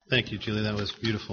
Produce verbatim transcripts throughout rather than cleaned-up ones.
Thank you, Julie. That was beautiful.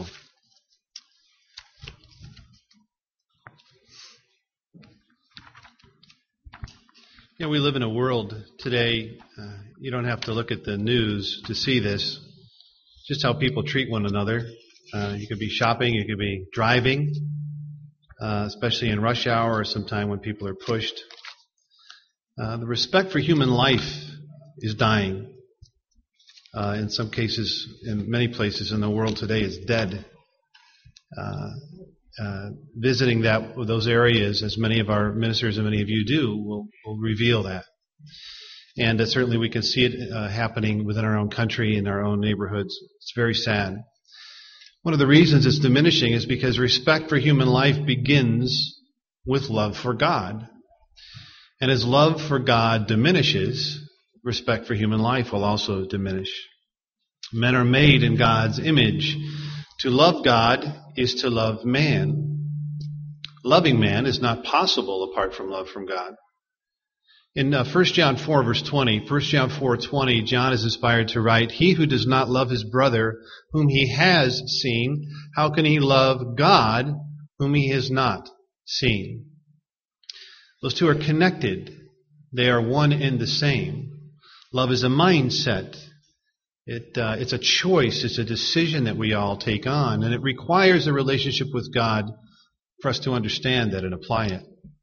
You know, we live in a world today, uh, you don't have to look at the news to see this, just how people treat one another. Uh, you could be shopping, you could be driving, uh, especially in rush hour or sometime when people are pushed. Uh, the respect for human life is dying. Uh, in some cases, in many places in the world today, it's dead. Uh, uh, visiting that those areas, as many of our ministers and many of you do, will, will reveal that. And uh, certainly we can see it uh, happening within our own country, in our own neighborhoods. It's very sad. One of the reasons it's diminishing is because respect for human life begins with love for God. And as love for God diminishes, respect for human life will also diminish. Men are made in God's image. To love God is to love man. Loving man is not possible apart from love from God. In uh, First John four, verse twenty, First John four twenty, John is inspired to write, "He who does not love his brother whom he has seen, how can he love God whom he has not seen?" Those two are connected. They are one and the same. Love is a mindset. It, uh, it's a choice. It's a decision that we all take on. And it requires a relationship with God for us to understand that and apply it.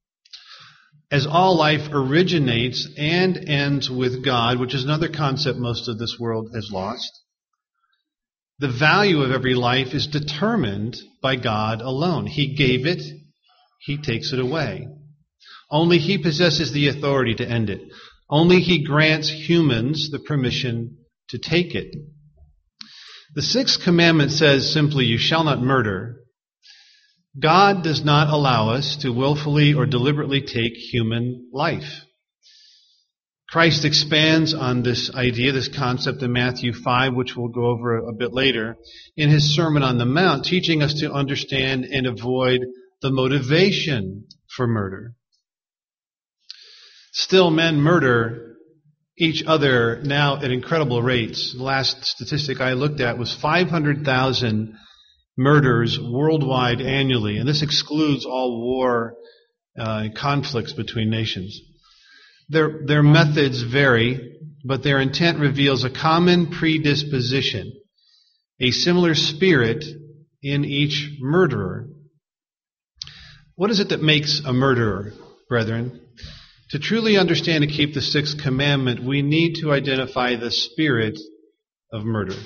As all life originates and ends with God, which is another concept most of this world has lost, the value of every life is determined by God alone. He gave it. He takes it away. Only He possesses the authority to end it. Only He grants humans the permission to take it. The sixth commandment says simply, "You shall not murder." God does not allow us to willfully or deliberately take human life. Christ expands on this idea, this concept in Matthew five, which we'll go over a bit later, in His Sermon on the Mount, teaching us to understand and avoid the motivation for murder. Still, men murder each other now at incredible rates. The last statistic I looked at was five hundred thousand murders worldwide annually, and this excludes all war uh, and conflicts between nations. Their, their methods vary, but their intent reveals a common predisposition, a similar spirit in each murderer. What is it that makes a murderer, brethren? To truly understand and keep the sixth commandment, we need to identify the spirit of murder.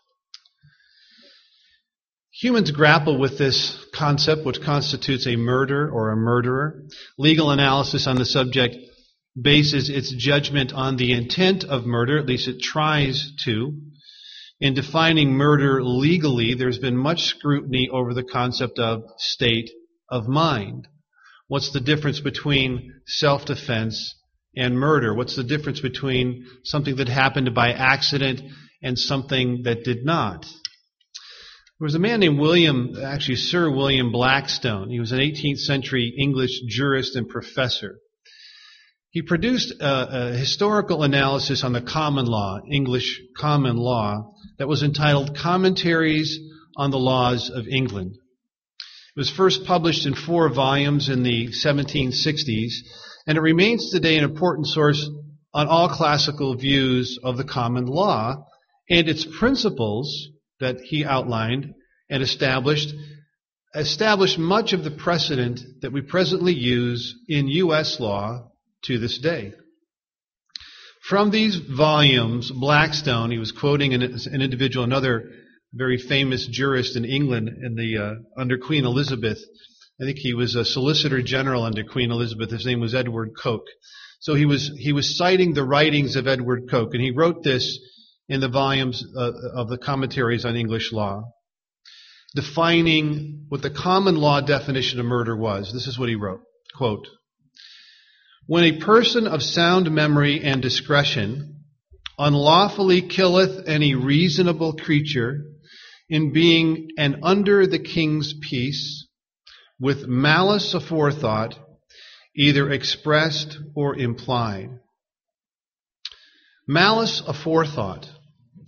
Humans grapple with this concept, which constitutes a murder or a murderer. Legal analysis on the subject bases its judgment on the intent of murder, at least it tries to. In defining murder legally, there's been much scrutiny over the concept of state of mind. What's the difference between self-defense and murder? What's the difference between something that happened by accident and something that did not? There was a man named William, actually Sir William Blackstone. He was an eighteenth century English jurist and professor. He produced a, a historical analysis on the common law, English common law, that was entitled Commentaries on the Laws of England. It was first published in four volumes in the seventeen sixties, and it remains today an important source on all classical views of the common law and its principles that he outlined and established, established much of the precedent that we presently use in U S law to this day. From these volumes, Blackstone, he was quoting an, an individual, another very famous jurist in England in the uh, under Queen Elizabeth. I think he was a Solicitor General under Queen Elizabeth. His name was Edward Coke. So he was he was citing the writings of Edward Coke, and he wrote this in the volumes uh, of the Commentaries on English Law, defining what the common law definition of murder was. This is what he wrote, quote, "When a person of sound memory and discretion unlawfully killeth any reasonable creature in being and under the king's peace, with malice aforethought, either expressed or implied." Malice aforethought.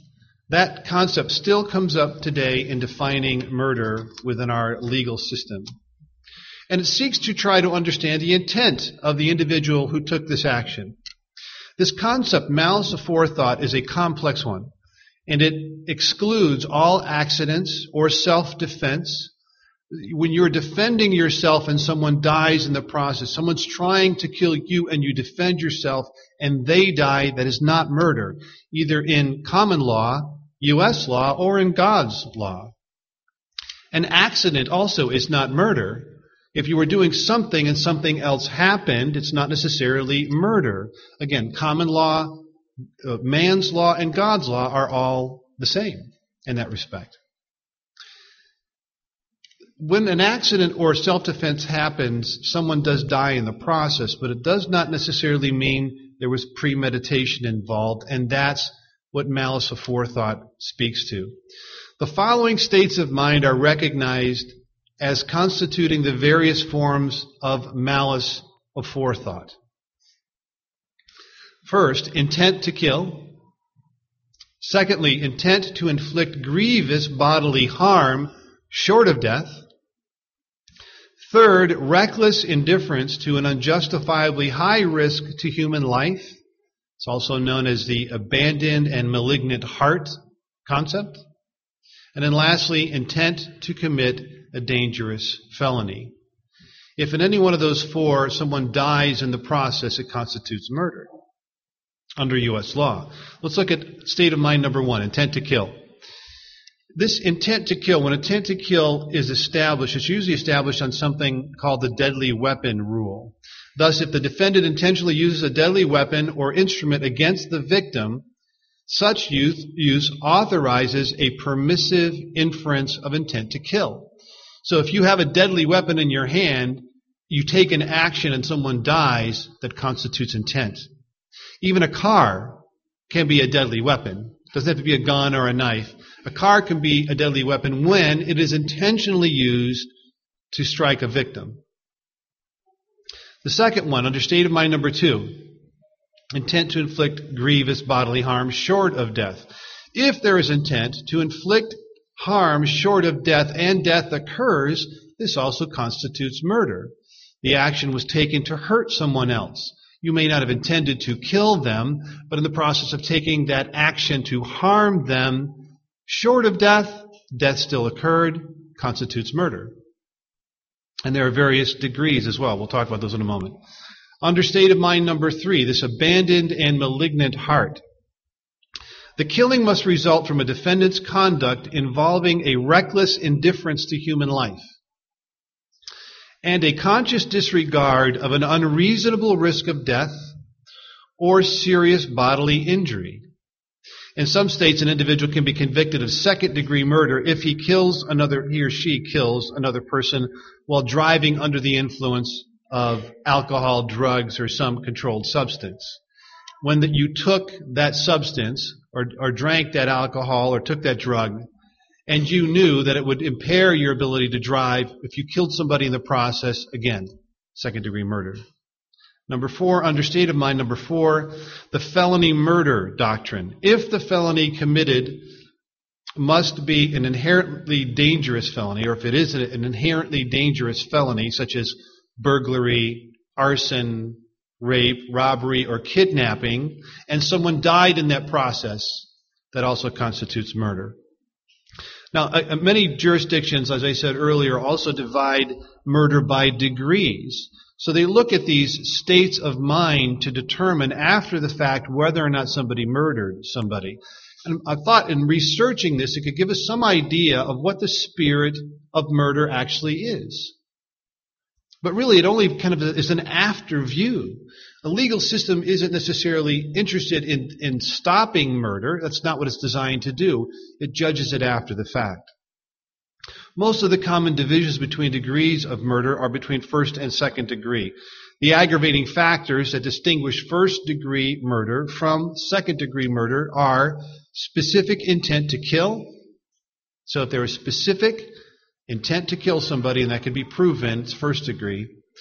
That concept still comes up today in defining murder within our legal system. And it seeks to try to understand the intent of the individual who took this action. This concept, malice aforethought, is a complex one, and it excludes all accidents or self-defense. When you're defending yourself and someone dies in the process, someone's trying to kill you and you defend yourself and they die, that is not murder, either in common law, U S law, or in God's law. An accident also is not murder. If you were doing something and something else happened, it's not necessarily murder. Again, common law, uh, man's law, and God's law are all the same in that respect. When an accident or self-defense happens, someone does die in the process, but it does not necessarily mean there was premeditation involved, and that's what malice aforethought speaks to. The following states of mind are recognized as constituting the various forms of malice aforethought. First, intent to kill. Secondly, intent to inflict grievous bodily harm short of death. Third, reckless indifference to an unjustifiably high risk to human life. It's also known as the abandoned and malignant heart concept. And then lastly, intent to commit a dangerous felony. If in any one of those four someone dies in the process, it constitutes murder under U S law. Let's look at state of mind number one, intent to kill. This intent to kill, when intent to kill is established, it's usually established on something called the deadly weapon rule. Thus, if the defendant intentionally uses a deadly weapon or instrument against the victim, such use authorizes a permissive inference of intent to kill. So if you have a deadly weapon in your hand, you take an action and someone dies, that constitutes intent. Even a car can be a deadly weapon. It doesn't have to be a gun or a knife. A car can be a deadly weapon when it is intentionally used to strike a victim. The second one, under state of mind number two, intent to inflict grievous bodily harm short of death. If there is intent to inflict harm short of death and death occurs, this also constitutes murder. The action was taken to hurt someone else. You may not have intended to kill them, but in the process of taking that action to harm them, short of death, death still occurred, constitutes murder. And there are various degrees as well. We'll talk about those in a moment. Under state of mind number three, this abandoned and malignant heart. The killing must result from a defendant's conduct involving a reckless indifference to human life and a conscious disregard of an unreasonable risk of death or serious bodily injury. In some states, an individual can be convicted of second-degree murder if he kills another, he or she kills another person while driving under the influence of alcohol, drugs, or some controlled substance. When that you took that substance or, or drank that alcohol or took that drug, and you knew that it would impair your ability to drive, if you killed somebody in the process, again, second-degree murder. Number four, under state of mind number four, the felony murder doctrine. If the felony committed must be an inherently dangerous felony, or if it is an inherently dangerous felony, such as burglary, arson, rape, robbery, or kidnapping, and someone died in that process, that also constitutes murder. Now, uh, many jurisdictions, as I said earlier, also divide murder by degrees. So they look at these states of mind to determine after the fact whether or not somebody murdered somebody. And I thought in researching this, it could give us some idea of what the spirit of murder actually is. But really, it only kind of is an after view. The legal system isn't necessarily interested in, in stopping murder. That's not what it's designed to do. It judges it after the fact. Most of the common divisions between degrees of murder are between first and second degree. The aggravating factors that distinguish first degree murder from second degree murder are specific intent to kill. So if there is specific intent to kill somebody, and that can be proven, it's first degree.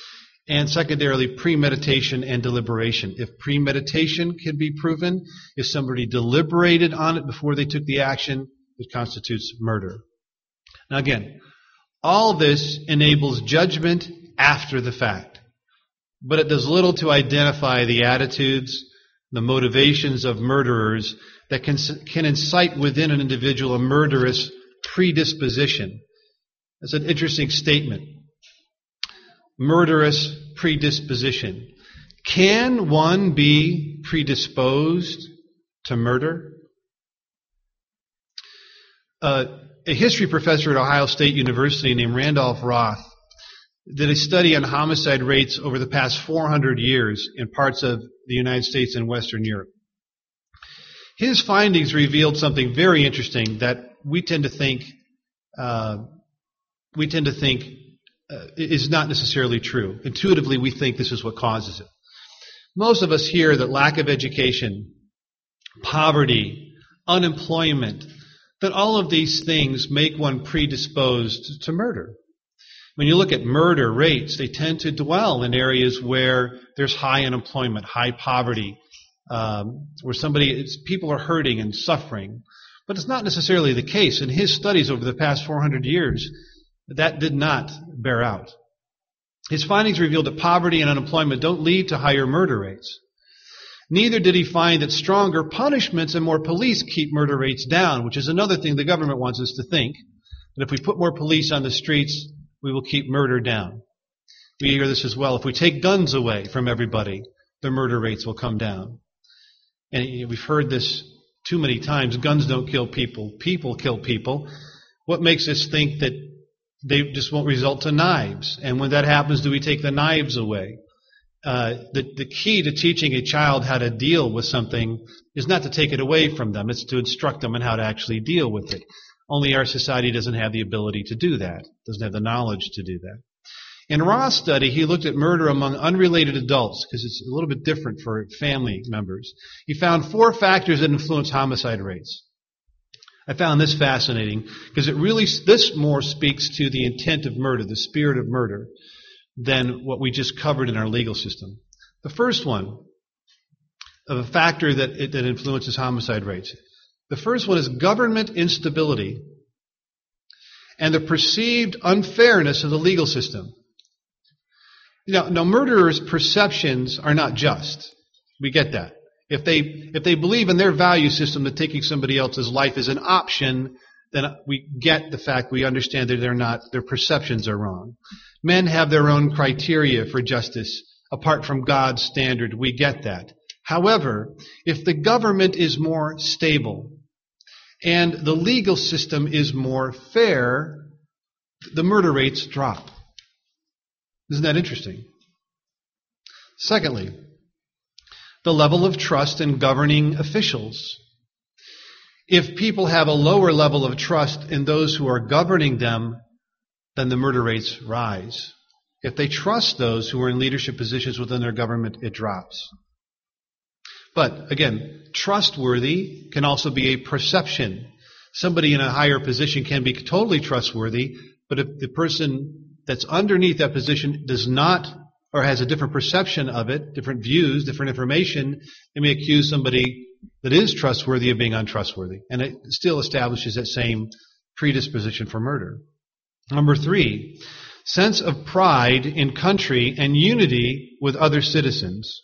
And secondarily, premeditation and deliberation. If premeditation can be proven, if somebody deliberated on it before they took the action, it constitutes murder. Now again, all this enables judgment after the fact. But it does little to identify the attitudes, the motivations of murderers that can, can incite within an individual a murderous predisposition. That's an interesting statement. Murderous predisposition. Can one be predisposed to murder? Uh, a history professor at Ohio State University named Randolph Roth did a study on homicide rates over the past four hundred years in parts of the United States and Western Europe. His findings revealed something very interesting that we tend to think uh, we tend to think uh, is not necessarily true. Intuitively, we think this is what causes it. Most of us hear that lack of education, poverty, unemployment, that all of these things make one predisposed to murder. When you look at murder rates, they tend to dwell in areas where there's high unemployment, high poverty, um, where somebody, it's, people are hurting and suffering. But it's not necessarily the case. In his studies over the past four hundred years, that did not bear out. His findings revealed that poverty and unemployment don't lead to higher murder rates. Neither did he find that stronger punishments and more police keep murder rates down, which is another thing the government wants us to think, that if we put more police on the streets, we will keep murder down. We hear this as well. If we take guns away from everybody, the murder rates will come down. And we've heard this too many times. Guns don't kill people. People kill people. What makes us think that they just won't result to knives? And when that happens, do we take the knives away? Uh, the, the key to teaching a child how to deal with something is not to take it away from them. It's to instruct them on how to actually deal with it. Only our society doesn't have the ability to do that, doesn't have the knowledge to do that. In Roth's study, he looked at murder among unrelated adults, because it's a little bit different for family members. He found four factors that influence homicide rates. I found this fascinating, because it really, this more speaks to the intent of murder, the spirit of murder, than what we just covered in our legal system. The first one, of a factor that, that influences homicide rates. The first one is government instability and the perceived unfairness of the legal system. You know, now murderers' perceptions are not just. We get that. If they if they believe in their value system that taking somebody else's life is an option, then we get the fact, we understand that they're not, their perceptions are wrong. Men have their own criteria for justice apart from God's standard. We get that. However, if the government is more stable and the legal system is more fair, the murder rates drop. Isn't that interesting? Secondly, the level of trust in governing officials. If people have a lower level of trust in those who are governing them, then the murder rates rise. If they trust those who are in leadership positions within their government, it drops. But again, trustworthy can also be a perception. Somebody in a higher position can be totally trustworthy, but if the person that's underneath that position does not, or has a different perception of it, different views, different information, they may accuse somebody that is trustworthy of being untrustworthy. And it still establishes that same predisposition for murder. Number three, sense of pride in country and unity with other citizens.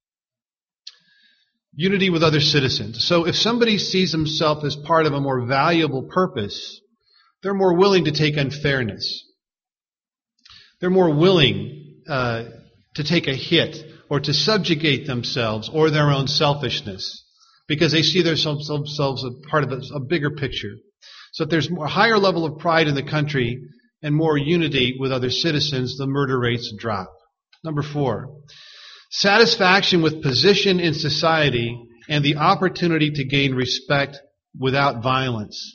Unity with other citizens. So if somebody sees himself as part of a more valuable purpose, they're more willing to take unfairness. They're more willing uh, to take a hit or to subjugate themselves or their own selfishness because they see themselves as part of a, a bigger picture. So if there's a higher level of pride in the country and more unity with other citizens, the murder rates drop. Number four, satisfaction with position in society and the opportunity to gain respect without violence.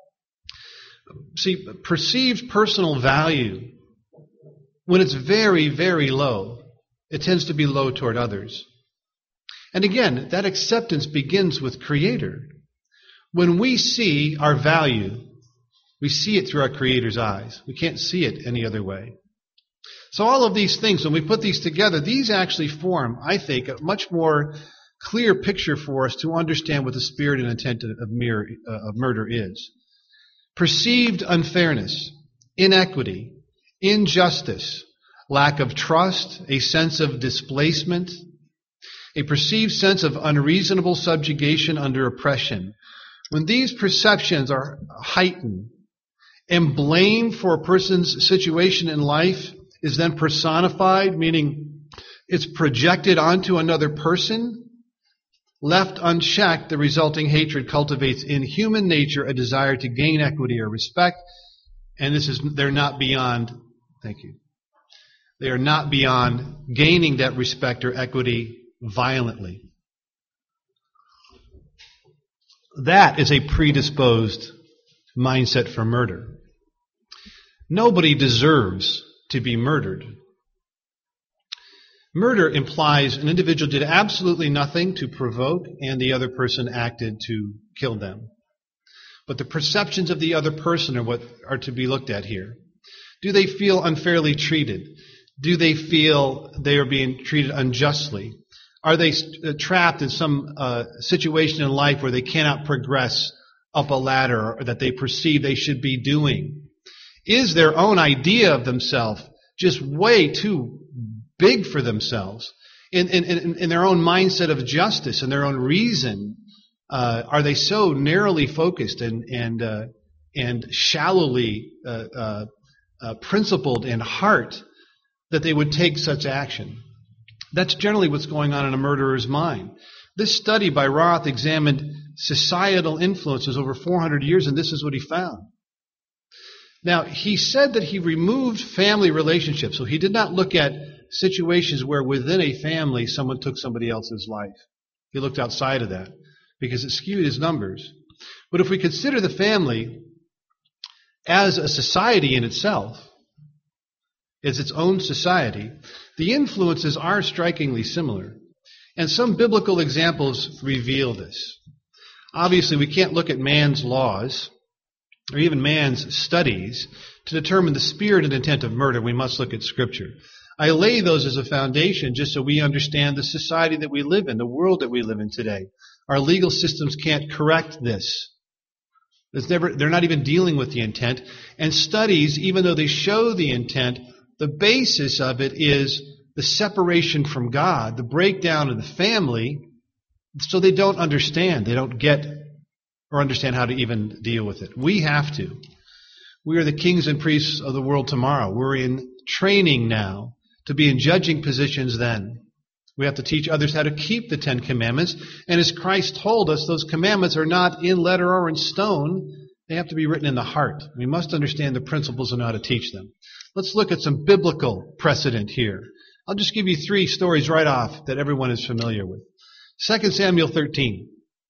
See, perceived personal value, when it's very, very low, it tends to be low toward others. And again, that acceptance begins with Creator. When we see our value, we see it through our Creator's eyes. We can't see it any other way. So all of these things, when we put these together, these actually form, I think, a much more clear picture for us to understand what the spirit and intent of, mere, uh, of murder is. Perceived unfairness, inequity, injustice, lack of trust, a sense of displacement, a perceived sense of unreasonable subjugation under oppression. When these perceptions are heightened, and blame for a person's situation in life is then personified, meaning it's projected onto another person, left unchecked, the resulting hatred cultivates in human nature a desire to gain equity or respect, and this is, they're not beyond, thank you, they are not beyond gaining that respect or equity violently. That is a predisposed mindset for murder. Nobody deserves to be murdered. Murder implies an individual did absolutely nothing to provoke and the other person acted to kill them. But the perceptions of the other person are what are to be looked at here. Do they feel unfairly treated? Do they feel they are being treated unjustly? Are they uh, trapped in some uh, situation in life where they cannot progress up a ladder or that they perceive they should be doing? Is their own idea of themselves just way too big for themselves? In, in, in, in their own mindset of justice and their own reason, uh, are they so narrowly focused and and uh, and shallowly uh, uh, uh, principled in heart that they would take such action? That's generally what's going on in a murderer's mind. This study by Roth examined societal influences over four hundred years, and this is what he found. Now, he said that he removed family relationships, so he did not look at situations where within a family someone took somebody else's life. He looked outside of that because it skewed his numbers. But if we consider the family as a society in itself, as its own society, the influences are strikingly similar. And some biblical examples reveal this. Obviously, we can't look at man's laws or even man's studies to determine the spirit and intent of murder. We must look at Scripture. I lay those as a foundation just so we understand the society that we live in, the world that we live in today. Our legal systems can't correct this. There's never, they're not even dealing with the intent. And studies, even though they show the intent, the basis of it is the separation from God, the breakdown of the family, so they don't understand. They don't get or understand how to even deal with it. We have to. We are the kings and priests of the world tomorrow. We're in training now to be in judging positions then. We have to teach others how to keep the Ten Commandments. And as Christ told us, those commandments are not in letter or in stone. They have to be written in the heart. We must understand the principles and how to teach them. Let's look at some biblical precedent here. I'll just give you three stories right off that everyone is familiar with. Second Samuel thirteen.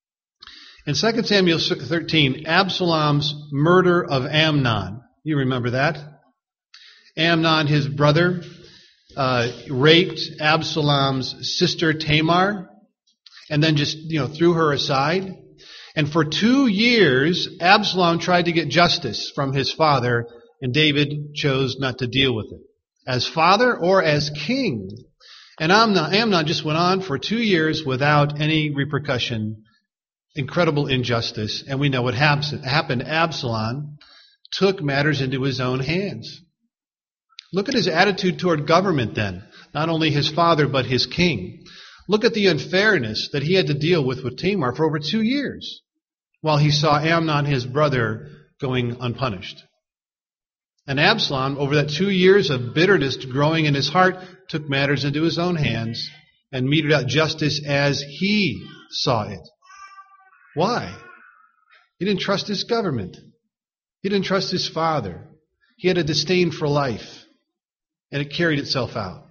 In Second Samuel thirteen, Absalom's murder of Amnon. You remember that? Amnon, his brother, uh, raped Absalom's sister Tamar and then just, you know, threw her aside. And for two years, Absalom tried to get justice from his father, and David chose not to deal with it as father or as king. And Amnon, Amnon just went on for two years without any repercussion. Incredible injustice. And we know what happened. Absalom took matters into his own hands. Look at his attitude toward government then. Not only his father, but his king. Look at the unfairness that he had to deal with with Tamar for over two years while he saw Amnon, his brother, going unpunished. And Absalom, over that two years of bitterness growing in his heart, took matters into his own hands and meted out justice as he saw it. Why? He didn't trust his government. He didn't trust his father. He had a disdain for life, and it carried itself out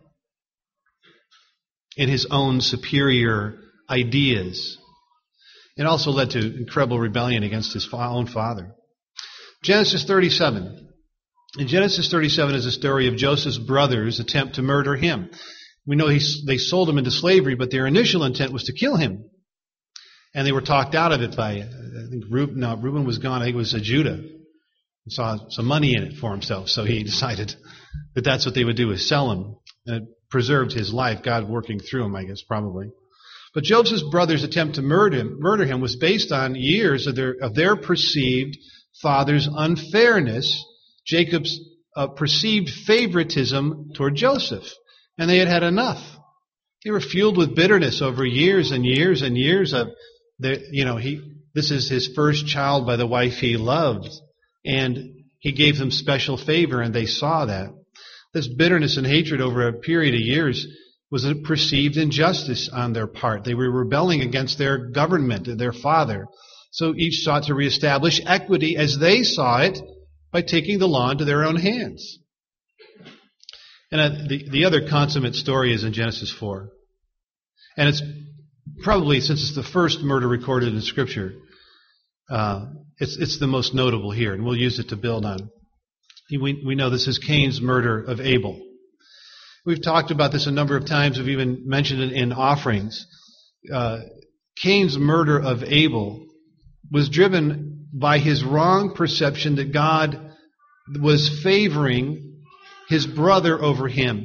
in his own superior ideas. It also led to incredible rebellion against his own father. Genesis thirty-seven. In Genesis thirty-seven is a story of Joseph's brothers' attempt to murder him. We know he, they sold him into slavery, but their initial intent was to kill him. And they were talked out of it by, I think Reuben, no, Reuben was gone, I think it was uh, Judah. He saw some money in it for himself, so he decided that that's what they would do, is sell him. And it preserved his life, God working through him, I guess, probably. But Joseph's brothers' attempt to murder him, murder him was based on years of their, of their perceived father's unfairness, Jacob's uh, perceived favoritism toward Joseph. And they had had enough. They were fueled with bitterness over years and years and years of, the, you know, he. This is his first child by the wife he loved. And he gave them special favor, and they saw that. This bitterness and hatred over a period of years was a perceived injustice on their part. They were rebelling against their government, their father. So each sought to reestablish equity as they saw it by taking the law into their own hands. And uh, the, the other consummate story is in Genesis four. And it's probably, since it's the first murder recorded in Scripture, uh, it's, it's the most notable here, and we'll use it to build on. We, we know this is Cain's murder of Abel. We've talked about this a number of times. We've even mentioned it in offerings. Uh, Cain's murder of Abel was driven by his wrong perception that God was favoring his brother over him.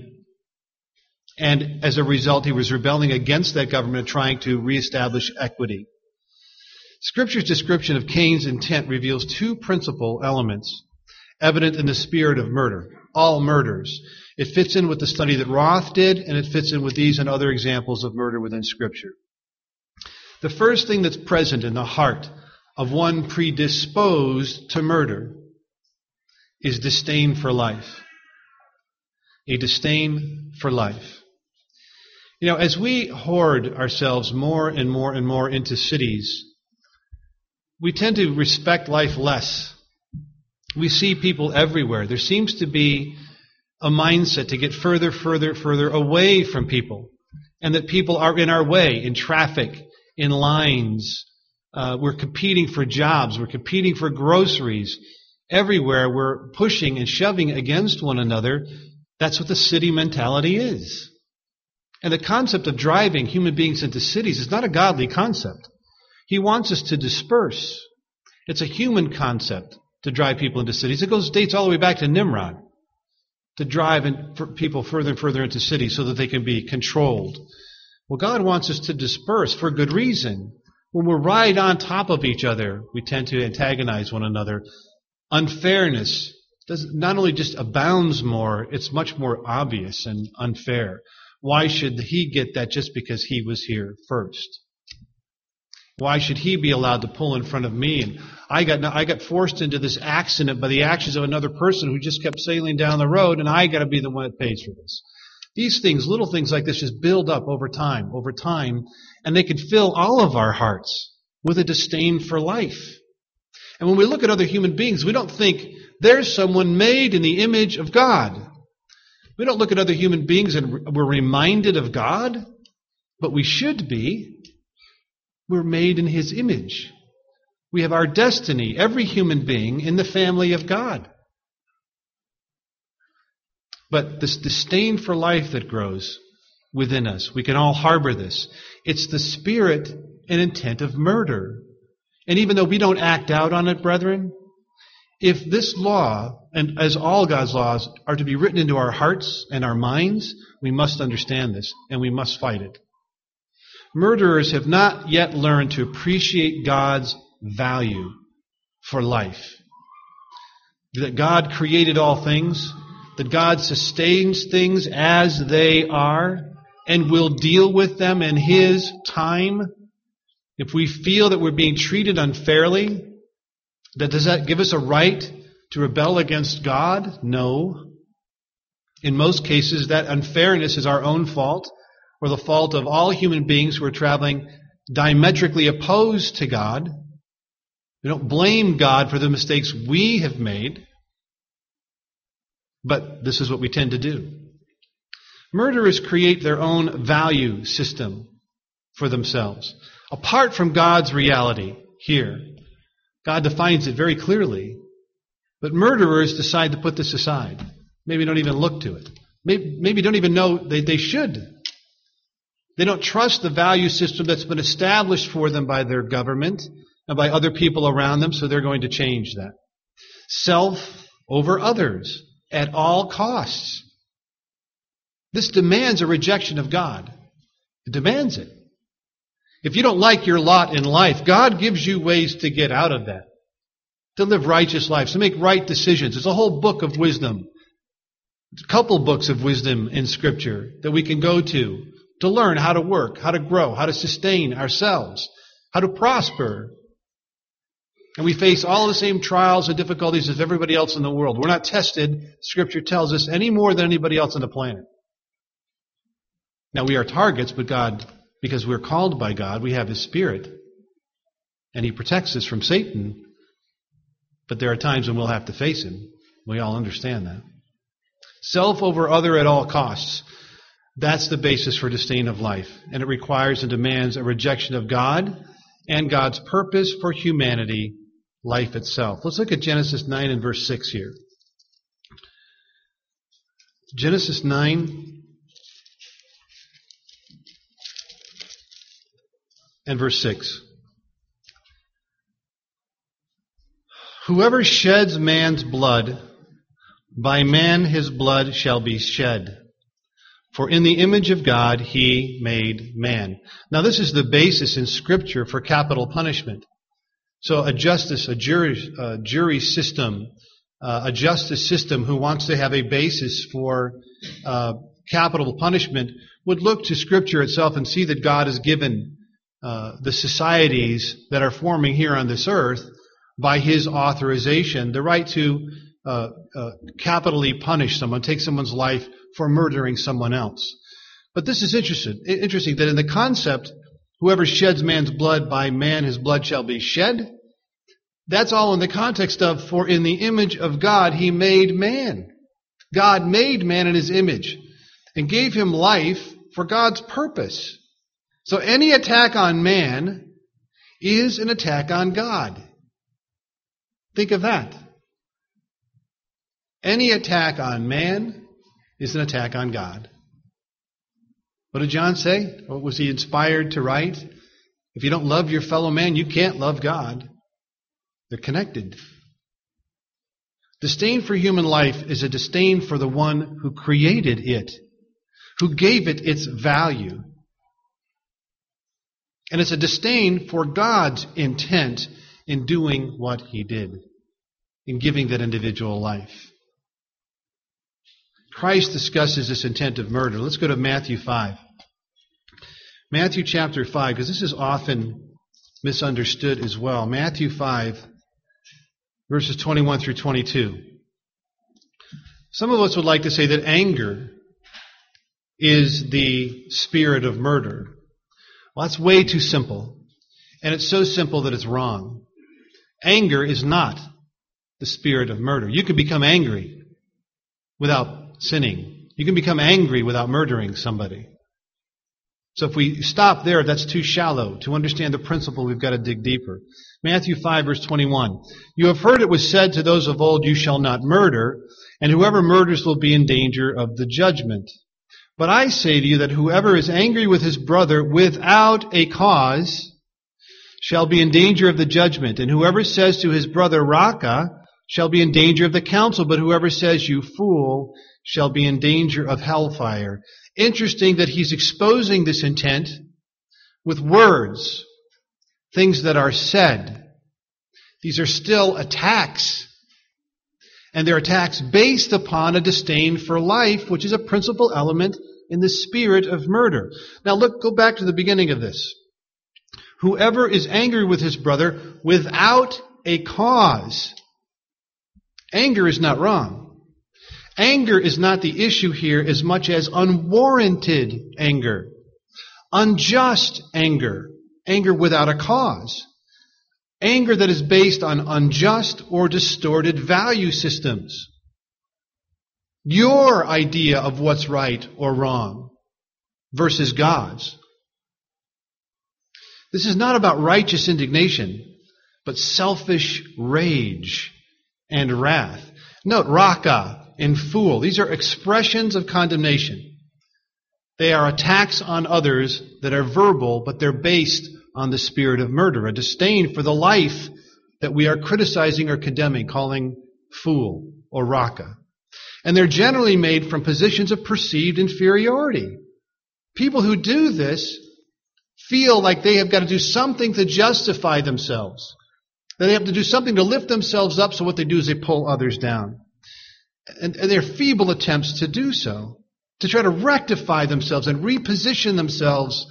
And as a result, he was rebelling against that government, trying to reestablish equity. Scripture's description of Cain's intent reveals two principal elements evident in the spirit of murder, all murders. It fits in with the study that Roth did, and it fits in with these and other examples of murder within Scripture. The first thing that's present in the heart of one predisposed to murder is disdain for life. A disdain for life. You know, as we hoard ourselves more and more and more into cities, we tend to respect life less. We see people everywhere. There seems to be a mindset to get further, further, further away from people. And that people are in our way, in traffic, in lines. Uh, we're competing for jobs. We're competing for groceries. Everywhere we're pushing and shoving against one another. That's what the city mentality is. And the concept of driving human beings into cities is not a godly concept. He wants us to disperse. It's a human concept to drive people into cities. It goes dates all the way back to Nimrod, to drive in, for people further and further into cities so that they can be controlled. Well, God wants us to disperse for good reason. When we're right on top of each other, we tend to antagonize one another. Unfairness does not only just abounds more, it's much more obvious and unfair. Why should he get that just because he was here first? Why should he be allowed to pull in front of me? And I got I got forced into this accident by the actions of another person who just kept sailing down the road, and I got to be the one that pays for this. These things, little things like this, just build up over time, over time, and they can fill all of our hearts with a disdain for life. And when we look at other human beings, we don't think there's someone made in the image of God. We don't look at other human beings and we're reminded of God, but we should be. We're made in His image. We have our destiny, every human being, in the family of God. But this disdain for life that grows within us, we can all harbor this. It's the spirit and intent of murder. And even though we don't act out on it, brethren, if this law, and as all God's laws, are to be written into our hearts and our minds, we must understand this, and we must fight it. Murderers have not yet learned to appreciate God's value for life. That God created all things, that God sustains things as they are, and will deal with them in His time. If we feel that we're being treated unfairly, that does that give us a right to rebel against God? No. In most cases, that unfairness is our own fault, or the fault of all human beings who are traveling diametrically opposed to God. We don't blame God for the mistakes we have made, but this is what we tend to do. Murderers create their own value system for themselves, apart from God's reality here. God defines it very clearly, but murderers decide to put this aside. Maybe don't even look to it. Maybe, maybe don't even know they, they should. They don't trust the value system that's been established for them by their government and by other people around them, so they're going to change that. Self over others at all costs. This demands a rejection of God. It demands it. If you don't like your lot in life, God gives you ways to get out of that, to live righteous lives, to make right decisions. There's a whole book of wisdom, a couple books of wisdom in Scripture that we can go to to learn how to work, how to grow, how to sustain ourselves, how to prosper. And we face all the same trials and difficulties as everybody else in the world. We're not tested, Scripture tells us, any more than anybody else on the planet. Now, we are targets, but God, because we're called by God, we have His Spirit, and He protects us from Satan. But there are times when we'll have to face Him. We all understand that. Self over other at all costs. That's the basis for disdain of life. And it requires and demands a rejection of God and God's purpose for humanity, life itself. Let's look at Genesis nine and verse six here. Genesis nine and verse six. Whoever sheds man's blood, by man his blood shall be shed. For in the image of God he made man. Now this is the basis in Scripture for capital punishment. So a justice, a jury, a jury system, uh, a justice system who wants to have a basis for uh, capital punishment would look to Scripture itself and see that God has given uh, the societies that are forming here on this earth, by His authorization, the right to uh, uh, capitally punish someone, take someone's life for murdering someone else. But this is interesting, interesting that in the concept, whoever sheds man's blood, by man his blood shall be shed, that's all in the context of, for in the image of God he made man. God made man in His image and gave him life for God's purpose. So any attack on man is an attack on God. Think of that. Any attack on man is an attack on God. What did John say? What was he inspired to write? If you don't love your fellow man, you can't love God. They're connected. Disdain for human life is a disdain for the one who created it, who gave it its value. And it's a disdain for God's intent in doing what He did, in giving that individual life. Christ discusses this intent of murder. Let's go to Matthew five. Matthew chapter five, because this is often misunderstood as well. Matthew five, verses twenty-one through twenty-two. Some of us would like to say that anger is the spirit of murder. Well, that's way too simple. And it's so simple that it's wrong. Anger is not the spirit of murder. You can become angry without sinning. You can become angry without murdering somebody. So if we stop there, that's too shallow. To understand the principle, we've got to dig deeper. Matthew five, verse twenty-one. You have heard it was said to those of old, you shall not murder, and whoever murders will be in danger of the judgment. But I say to you that whoever is angry with his brother without a cause shall be in danger of the judgment. And whoever says to his brother, Raka, shall be in danger of the council. But whoever says, you fool, shall be in danger of hellfire. Interesting that he's exposing this intent with words, things that are said. These are still attacks. And they're attacks based upon a disdain for life, which is a principal element in the spirit of murder. Now look, go back to the beginning of this. Whoever is angry with his brother without a cause. Anger is not wrong. Anger is not the issue here as much as unwarranted anger, unjust anger, anger without a cause, anger that is based on unjust or distorted value systems. Your idea of what's right or wrong versus God's. This is not about righteous indignation, but selfish rage and wrath. Note, raka and fool. These are expressions of condemnation. They are attacks on others that are verbal, but they're based on the spirit of murder, a disdain for the life that we are criticizing or condemning, calling fool or raka. And they're generally made from positions of perceived inferiority. People who do this feel like they have got to do something to justify themselves. That they have to do something to lift themselves up, so what they do is they pull others down. And, and they're feeble attempts to do so, to try to rectify themselves and reposition themselves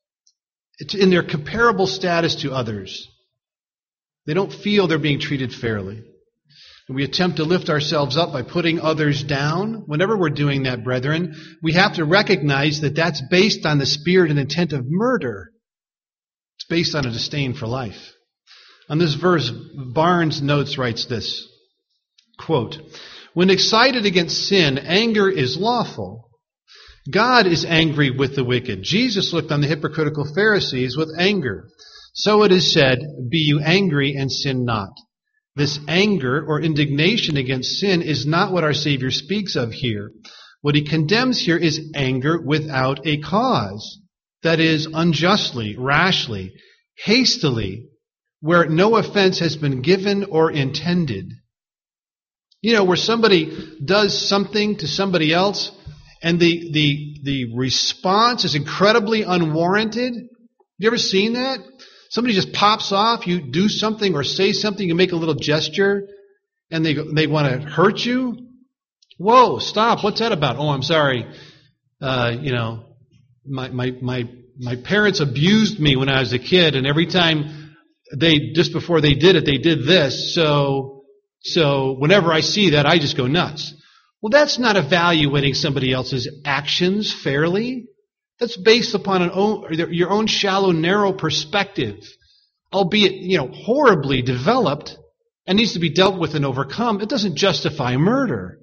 in their comparable status to others. They don't feel they're being treated fairly. And we attempt to lift ourselves up by putting others down. Whenever we're doing that, brethren, we have to recognize that that's based on the spirit and intent of murder. It's based on a disdain for life. On this verse, Barnes Notes writes this, quote, "When excited against sin, anger is lawful. God is angry with the wicked. Jesus looked on the hypocritical Pharisees with anger. So it is said, 'Be you angry and sin not.' This anger or indignation against sin is not what our Savior speaks of here. What he condemns here is anger without a cause. That is, unjustly, rashly, hastily, where no offense has been given or intended." You know, where somebody does something to somebody else and the, the, the response is incredibly unwarranted. You ever seen that? Somebody just pops off, you do something or say something, you make a little gesture, and they they want to hurt you? Whoa, stop, what's that about? Oh, I'm sorry. Uh, you know, my, my, my, my parents abused me when I was a kid, and every time they, just before they did it, they did this, so, so whenever I see that, I just go nuts. Well, that's not evaluating somebody else's actions fairly. That's based upon an own, your own shallow, narrow perspective, albeit, you know, horribly developed and needs to be dealt with and overcome. It doesn't justify murder.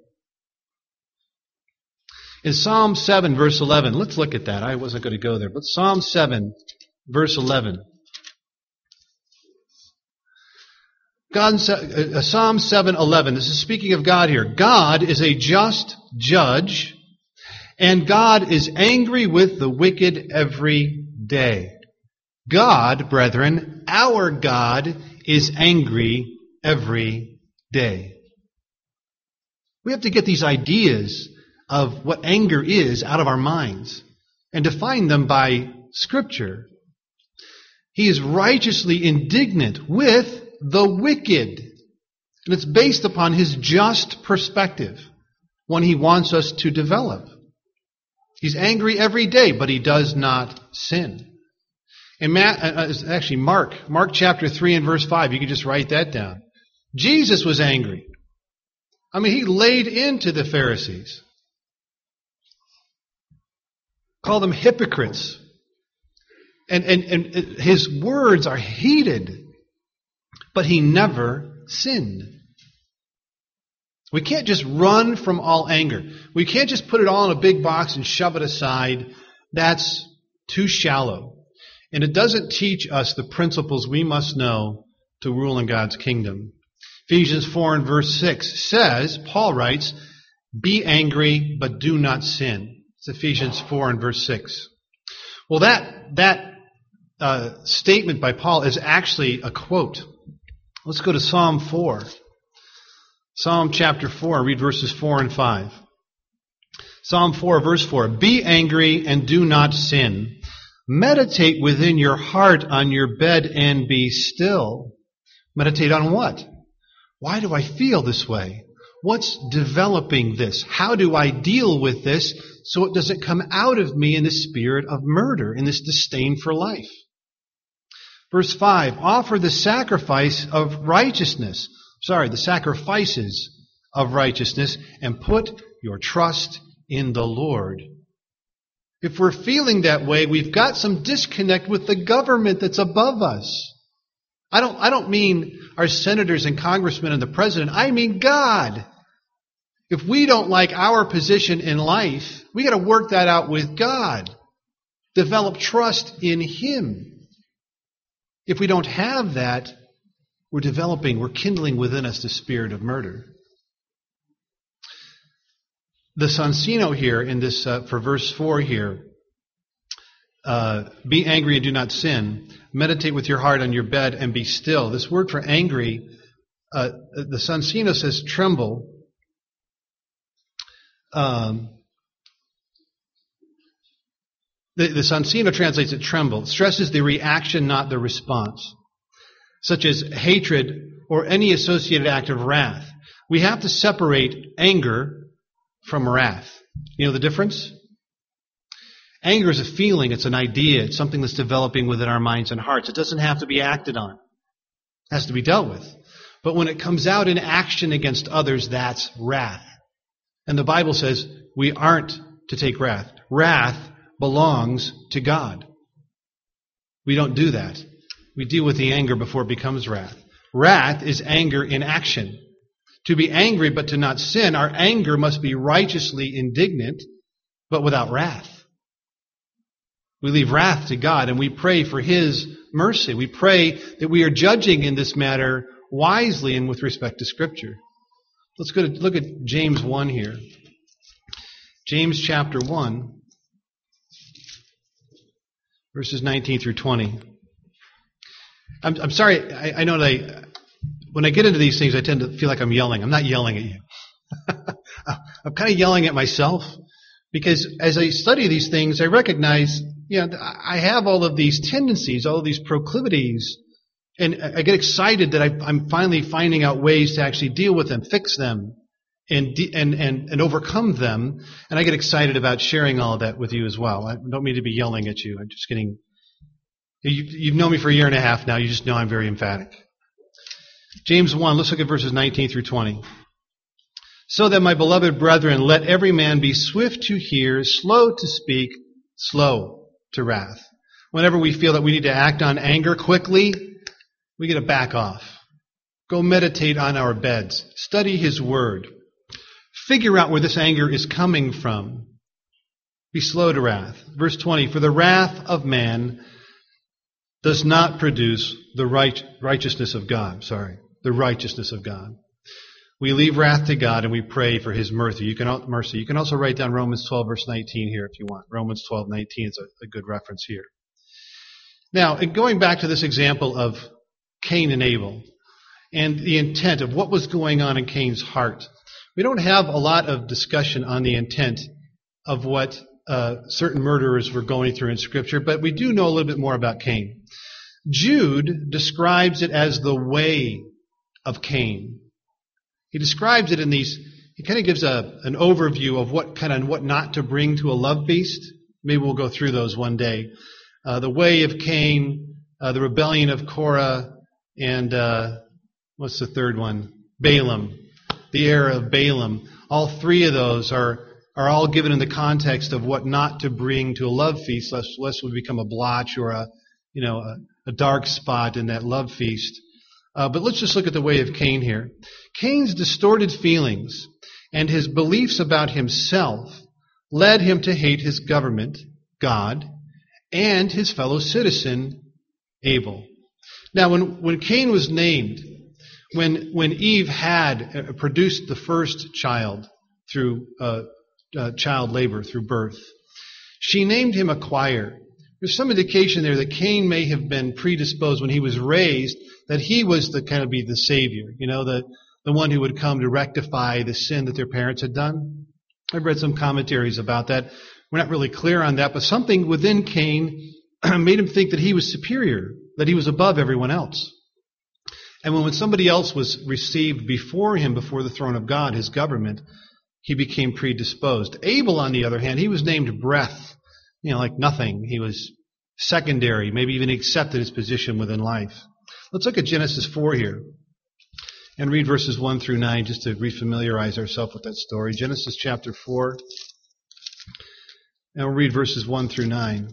In Psalm seven, verse eleven, let's look at that. I wasn't going to go there, but Psalm seven, verse eleven. God, uh, Psalm seven eleven. This is speaking of God here. God is a just judge, and God is angry with the wicked every day. God, brethren, our God is angry every day. We have to get these ideas of what anger is out of our minds and define them by Scripture. He is righteously indignant with the wicked. And it's based upon his just perspective, one he wants us to develop. He's angry every day, but he does not sin. In Matt, uh, actually Mark, Mark chapter three and verse five, you can just write that down. Jesus was angry. I mean, he laid into the Pharisees. Called them hypocrites. And, and, and his words are heated, but he never sinned. We can't just run from all anger. We can't just put it all in a big box and shove it aside. That's too shallow. And it doesn't teach us the principles we must know to rule in God's kingdom. Ephesians four and verse six says, Paul writes, "Be angry, but do not sin." It's Ephesians four and verse six. Well, that, that uh, statement by Paul is actually a quote. Let's go to Psalm four. Psalm chapter four, read verses four and five. Psalm four, verse four. "Be angry and do not sin. Meditate within your heart on your bed and be still." Meditate on what? Why do I feel this way? What's developing this? How do I deal with this so it doesn't come out of me in the spirit of murder, in this disdain for life? Verse five. "Offer the sacrifice of righteousness." Sorry, the sacrifices of righteousness, and put your trust in the Lord. If we're feeling that way, we've got some disconnect with the government that's above us. I don't, I don't mean our senators and congressmen and the president. I mean God. If we don't like our position in life, we got to work that out with God. Develop trust in Him. If we don't have that, we're developing, we're kindling within us the spirit of murder. The Sonsino here in this, uh, for verse four here, uh, "Be angry and do not sin. Meditate with your heart on your bed and be still." This word for angry uh, the Sonsino says tremble. Um, the, the Sonsino translates it tremble. It stresses the reaction, not the response, such as hatred or any associated act of wrath. We have to separate anger from wrath. You know the difference? Anger is a feeling, it's an idea, it's something that's developing within our minds and hearts. It doesn't have to be acted on. It has to be dealt with. But when it comes out in action against others, that's wrath. And the Bible says we aren't to take wrath. Wrath belongs to God. We don't do that. We deal with the anger before it becomes wrath. Wrath is anger in action. To be angry but to not sin, our anger must be righteously indignant, but without wrath. We leave wrath to God and we pray for His mercy. We pray that we are judging in this matter wisely and with respect to Scripture. Let's go to look at James one here. James chapter one, verses nineteen through twenty. I'm, I'm sorry, I, I know that I, when I get into these things, I tend to feel like I'm yelling. I'm not yelling at you. I'm kind of yelling at myself because as I study these things, I recognize, you know, I have all of these tendencies, all of these proclivities, and I get excited that I, I'm finally finding out ways to actually deal with them, fix them, and, de- and and and overcome them. And I get excited about sharing all of that with you as well. I don't mean to be yelling at you. I'm just getting. You, you've known me for a year and a half now. You just know I'm very emphatic. James one. Let's look at verses nineteen through twenty. So then, my beloved brethren, let every man be swift to hear, slow to speak, slow to wrath. Whenever we feel that we need to act on anger quickly, we get to back off. Go meditate on our beds. Study His Word. Figure out where this anger is coming from. Be slow to wrath. Verse twenty, for the wrath of man does not produce the right, righteousness of God. Sorry, the righteousness of God. We leave wrath to God and we pray for His mercy. You can mercy. You can also write down Romans twelve, verse nineteen here if you want. Romans twelve, nineteen is a, a good reference here. Now, in going back to this example of Cain and Abel and the intent of what was going on in Cain's heart, we don't have a lot of discussion on the intent of what uh, certain murderers were going through in Scripture, but we do know a little bit more about Cain. Jude describes it as the way of Cain. He describes it in these, he kind of gives a, an overview of what kind of what not to bring to a love feast. Maybe we'll go through those one day. Uh, the way of Cain, uh, the rebellion of Korah, and uh, what's the third one? Balaam, the era of Balaam. All three of those are are all given in the context of what not to bring to a love feast, lest, lest we become a blotch or a you know a, a dark spot in that love feast. Uh, but let's just look at the way of Cain here. Cain's distorted feelings and his beliefs about himself led him to hate his government, God, and his fellow citizen, Abel. Now, when, when Cain was named, when when Eve had produced the first child through uh, uh, child labor, through birth, she named him Acquire. There's some indication there that Cain may have been predisposed when he was raised that he was the kind of be the savior, you know, the, the one who would come to rectify the sin that their parents had done. I've read some commentaries about that. We're not really clear on that, but something within Cain made him think that he was superior, that he was above everyone else. And when, when somebody else was received before him, before the throne of God, his government, he became predisposed. Abel, on the other hand, he was named Breath, you know, like nothing. He was secondary, maybe even accepted his position within life. Let's look at Genesis four here and read verses one through nine just to refamiliarize ourselves with that story. Genesis chapter four, and we'll read verses one through nine.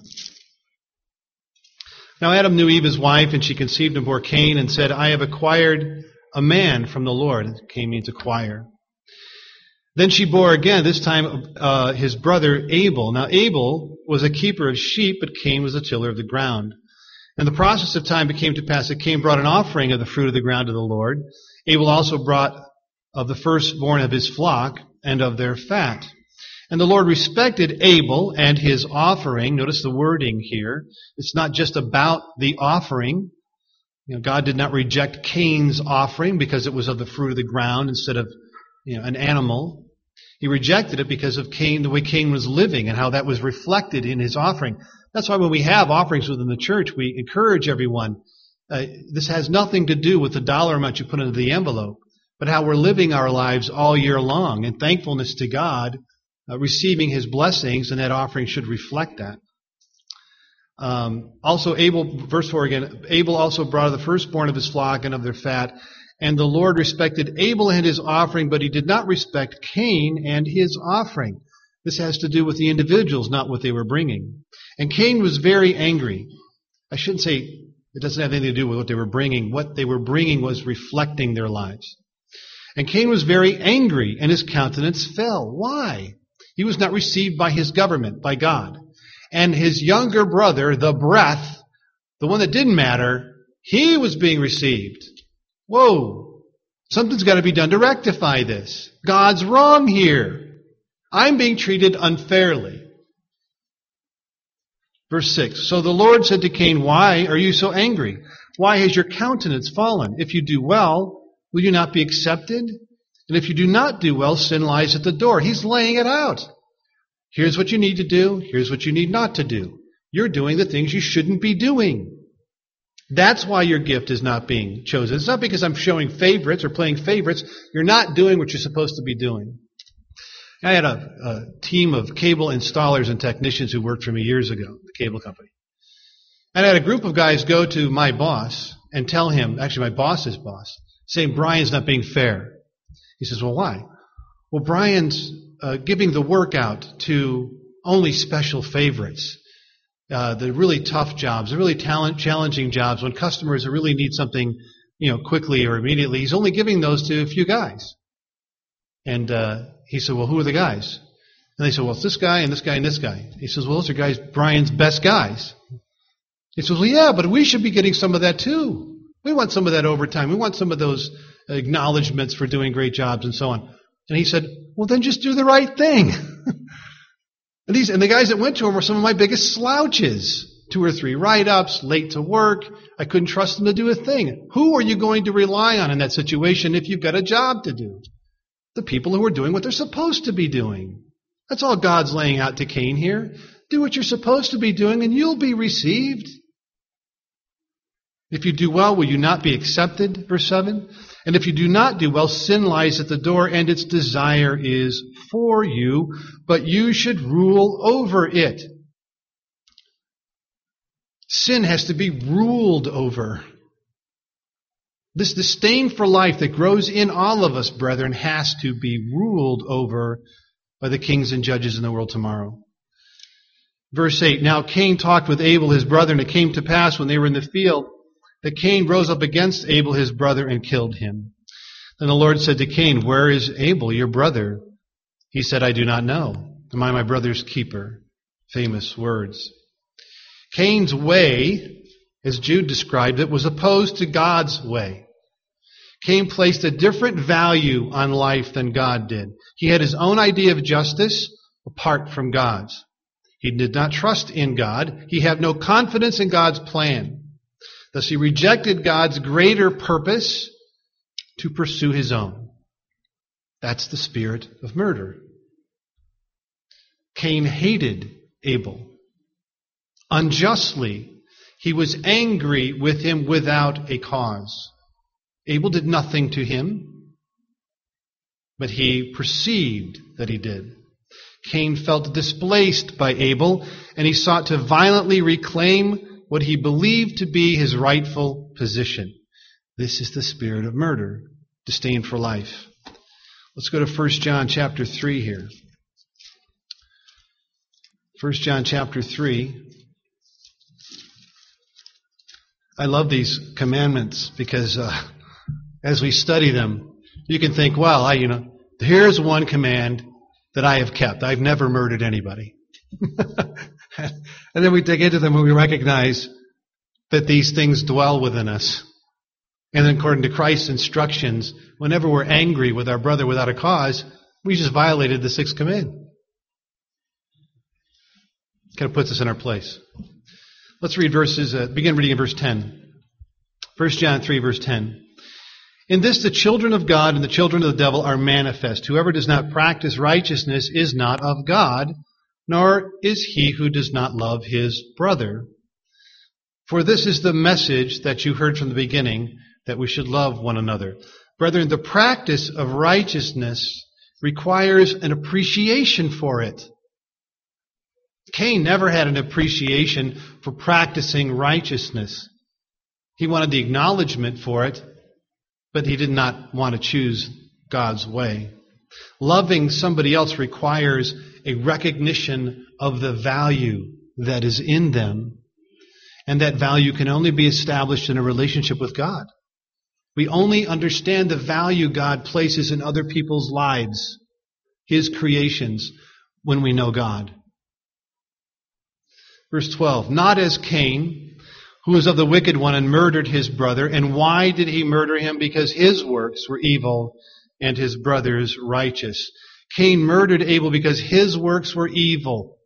Now Adam knew Eve his wife, and she conceived and bore Cain, and said, I have acquired a man from the Lord. Cain means acquire. Then she bore again, this time uh, his brother Abel. Now Abel was a keeper of sheep, but Cain was a tiller of the ground. And the process of time became to pass that Cain brought an offering of the fruit of the ground to the Lord. Abel also brought of the firstborn of his flock and of their fat. And the Lord respected Abel and his offering. Notice the wording here. It's not just about the offering, You know, God did not reject Cain's offering because it was of the fruit of the ground instead of, you know, an animal. He rejected it because of Cain, the way Cain was living and how that was reflected in his offering. That's why when we have offerings within the church, we encourage everyone. Uh, this has nothing to do with the dollar amount you put into the envelope, but how we're living our lives all year long in thankfulness to God, uh, receiving His blessings, and that offering should reflect that. Um, also, Abel, verse four again, Abel also brought of the firstborn of his flock and of their fat, and the Lord respected Abel and his offering, but He did not respect Cain and his offering. This has to do with the individuals, not what they were bringing. And Cain was very angry. I shouldn't say it doesn't have anything to do with what they were bringing. What they were bringing was reflecting their lives. And Cain was very angry, and his countenance fell. Why? He was not received by his government, by God. And his younger brother, the breath, the one that didn't matter, he was being received. Whoa! Something's got to be done to rectify this. God's wrong here. I'm being treated unfairly. Verse six, so the Lord said to Cain, why are you so angry? Why has your countenance fallen? If you do well, will you not be accepted? And if you do not do well, sin lies at the door. He's laying it out. Here's what you need to do. Here's what you need not to do. You're doing the things you shouldn't be doing. That's why your gift is not being chosen. It's not because I'm showing favorites or playing favorites. You're not doing what you're supposed to be doing. I had a, a team of cable installers and technicians who worked for me years ago, the cable company. And I had a group of guys go to my boss and tell him, actually my boss's boss, saying Brian's not being fair. He says, well, why? Well, Brian's uh, giving the work out to only special favorites. Uh, the really tough jobs, the really talent, challenging jobs, when customers really need something, you know, quickly or immediately, he's only giving those to a few guys. And uh, he said, well, who are the guys? And they said, well, it's this guy and this guy and this guy. He says, well, those are guys, Brian's best guys. He says, well, yeah, but we should be getting some of that too. We want some of that overtime. We want some of those acknowledgments for doing great jobs and so on. And he said, well, then just do the right thing. And these and the guys that went to him were some of my biggest slouches. Two or three write-ups, late to work. I couldn't trust them to do a thing. Who are you going to rely on in that situation if you've got a job to do? The people who are doing what they're supposed to be doing. That's all God's laying out to Cain here. Do what you're supposed to be doing and you'll be received. If you do well, will you not be accepted? Verse seven. And if you do not do well, sin lies at the door and its desire is for you, but you should rule over it. Sin has to be ruled over. This disdain for life that grows in all of us, brethren, has to be ruled over by the kings and judges in the world tomorrow. Verse eight, now Cain talked with Abel his brother, and it came to pass when they were in the field that Cain rose up against Abel his brother and killed him. Then the Lord said to Cain, where is Abel your brother? He said, I do not know. Am I my brother's keeper? Famous words. Cain's way, as Jude described it, was opposed to God's way. Cain placed a different value on life than God did. He had his own idea of justice apart from God's. He did not trust in God. He had no confidence in God's plan. Thus he rejected God's greater purpose to pursue his own. That's the spirit of murder. Cain hated Abel. Unjustly, he was angry with him without a cause. Abel did nothing to him, but he perceived that he did. Cain felt displaced by Abel, and he sought to violently reclaim what he believed to be his rightful position. This is the spirit of murder, disdain for life. Let's go to First John chapter three here. First John chapter three. I love these commandments because uh, as we study them, you can think, well, I, you know, here's one command that I have kept. I've never murdered anybody. And then we dig into them and we recognize that these things dwell within us. And then according to Christ's instructions, whenever we're angry with our brother without a cause, we just violated the sixth command. Kind of puts us in our place. Let's read verses, uh, begin reading in verse ten. First John three, verse ten. In this the children of God and the children of the devil are manifest. Whoever does not practice righteousness is not of God, nor is he who does not love his brother. For this is the message that you heard from the beginning, that we should love one another. Brethren, the practice of righteousness requires an appreciation for it. Cain never had an appreciation for practicing righteousness. He wanted the acknowledgement for it, but he did not want to choose God's way. Loving somebody else requires a recognition of the value that is in them, and that value can only be established in a relationship with God. We only understand the value God places in other people's lives, His creations, when we know God. Verse twelve, not as Cain, who was of the wicked one and murdered his brother. And why did he murder him? Because his works were evil and his brother's righteous. Cain murdered Abel because his works were evil.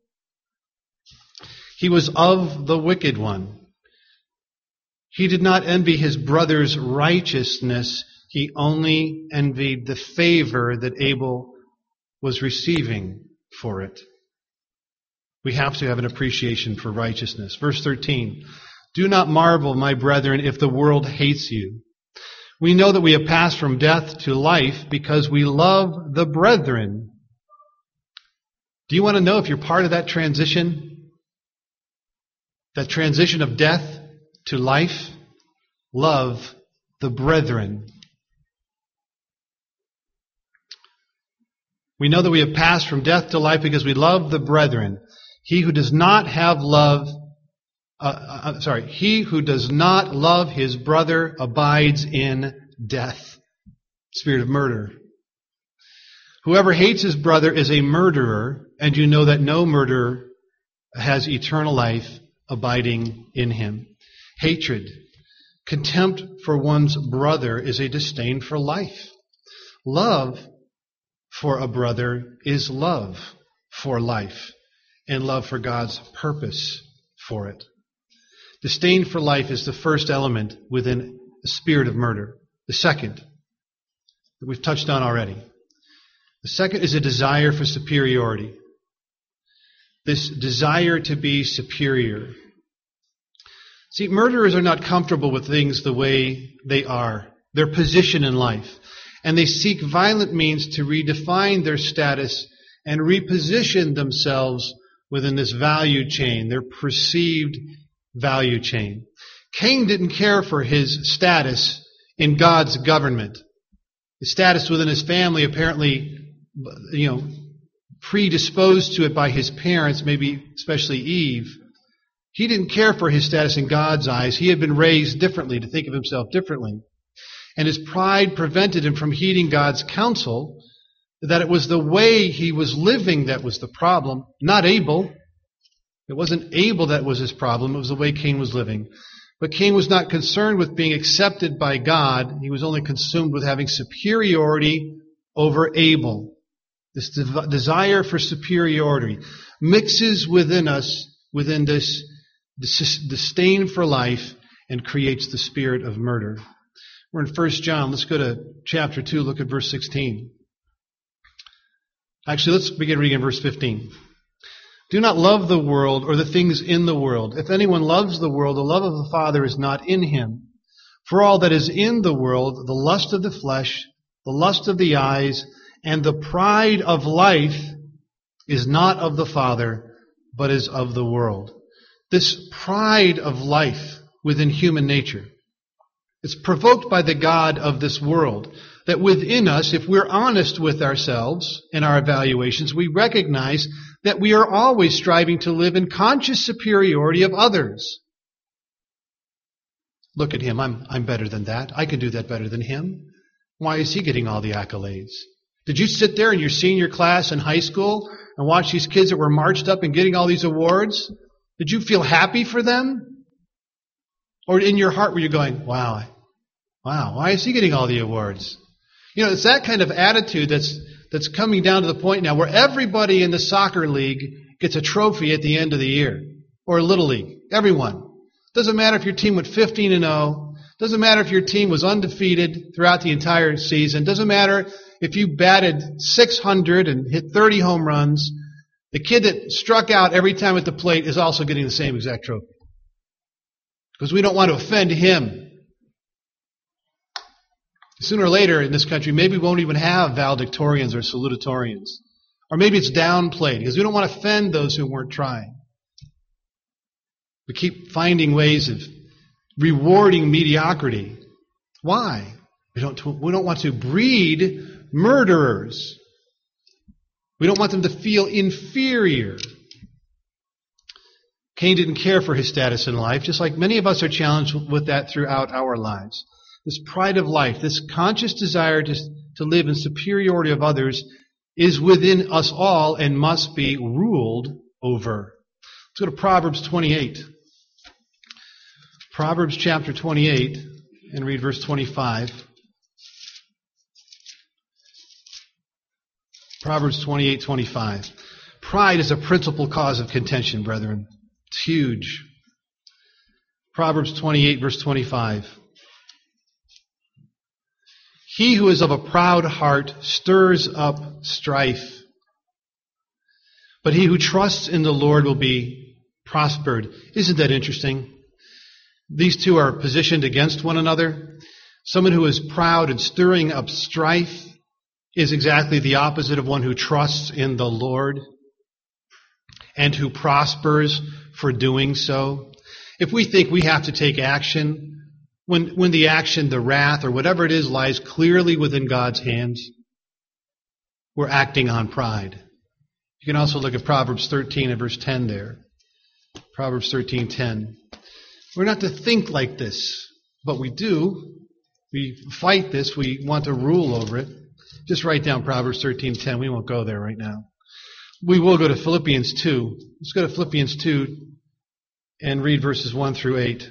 He was of the wicked one. He did not envy his brother's righteousness. He only envied the favor that Abel was receiving for it. We have to have an appreciation for righteousness. Verse thirteen, do not marvel, my brethren, if the world hates you. We know that we have passed from death to life because we love the brethren. Do you want to know if you're part of that transition? That transition of death to life? Love the brethren. We know that we have passed from death to life because we love the brethren. He who does not have love, uh, uh, sorry, he who does not love his brother abides in death. Spirit of murder. Whoever hates his brother is a murderer, and you know that no murderer has eternal life abiding in him. Hatred, contempt for one's brother is a disdain for life. Love for a brother is love for life, and love for God's purpose for it. Disdain for life is the first element within the spirit of murder. The second, that we've touched on already. The second is a desire for superiority. This desire to be superior. See, murderers are not comfortable with things the way they are, their position in life, and they seek violent means to redefine their status and reposition themselves within this value chain, their perceived value chain. Cain didn't care for his status in God's government. His status within his family, apparently, you know, predisposed to it by his parents, maybe especially Eve. He didn't care for his status in God's eyes. He had been raised differently, to think of himself differently. And his pride prevented him from heeding God's counsel, that it was the way he was living that was the problem, not Abel. It wasn't Abel that was his problem. It was the way Cain was living. But Cain was not concerned with being accepted by God. He was only consumed with having superiority over Abel. This de- desire for superiority mixes within us, within this dis- disdain for life, and creates the spirit of murder. We're in First John. Let's go to chapter two. Look at verse sixteen. Actually, let's begin reading in verse fifteen. Do not love the world or the things in the world. If anyone loves the world, the love of the Father is not in him. For all that is in the world, the lust of the flesh, the lust of the eyes, and the pride of life is not of the Father, but is of the world. This pride of life within human nature, it's provoked by the God of this world. That within us, if we're honest with ourselves in our evaluations, we recognize that we are always striving to live in conscious superiority of others. Look at him. I'm, I'm better than that. I can do that better than him. Why is he getting all the accolades? Did you sit there in your senior class in high school and watch these kids that were marched up and getting all these awards? Did you feel happy for them? Or in your heart were you going, wow, wow, why is he getting all the awards? You know, it's that kind of attitude that's that's coming down to the point now where everybody in the soccer league gets a trophy at the end of the year. Or a little league. Everyone. Doesn't matter if your team went fifteen and oh. Doesn't matter if your team was undefeated throughout the entire season. Doesn't matter if you batted six hundred and hit thirty home runs. The kid that struck out every time at the plate is also getting the same exact trophy. Because we don't want to offend him. Sooner or later in this country, maybe we won't even have valedictorians or salutatorians. Or maybe it's downplayed because we don't want to offend those who weren't trying. We keep finding ways of rewarding mediocrity. Why? We don't, we don't want to breed murderers. We don't want them to feel inferior. Cain didn't care for his status in life, just like many of us are challenged with that throughout our lives. This pride of life, this conscious desire to, to live in superiority of others is within us all and must be ruled over. Let's go to Proverbs twenty-eight. Proverbs chapter twenty-eight and read verse twenty-five. Proverbs twenty-eight twenty-five. Pride is a principal cause of contention, brethren. It's huge. Proverbs twenty-eight verse twenty-five. He who is of a proud heart stirs up strife, but he who trusts in the Lord will be prospered. Isn't that interesting? These two are positioned against one another. Someone who is proud and stirring up strife is exactly the opposite of one who trusts in the Lord and who prospers for doing so. If we think we have to take action, when, when the action, the wrath, or whatever it is lies clearly within God's hands, we're acting on pride. You can also look at Proverbs thirteen and verse ten there. Proverbs thirteen ten. We're not to think like this, but we do. We fight this. We want to rule over it. Just write down Proverbs thirteen ten. We won't go there right now. We will go to Philippians two. Let's go to Philippians two and read verses one through eight.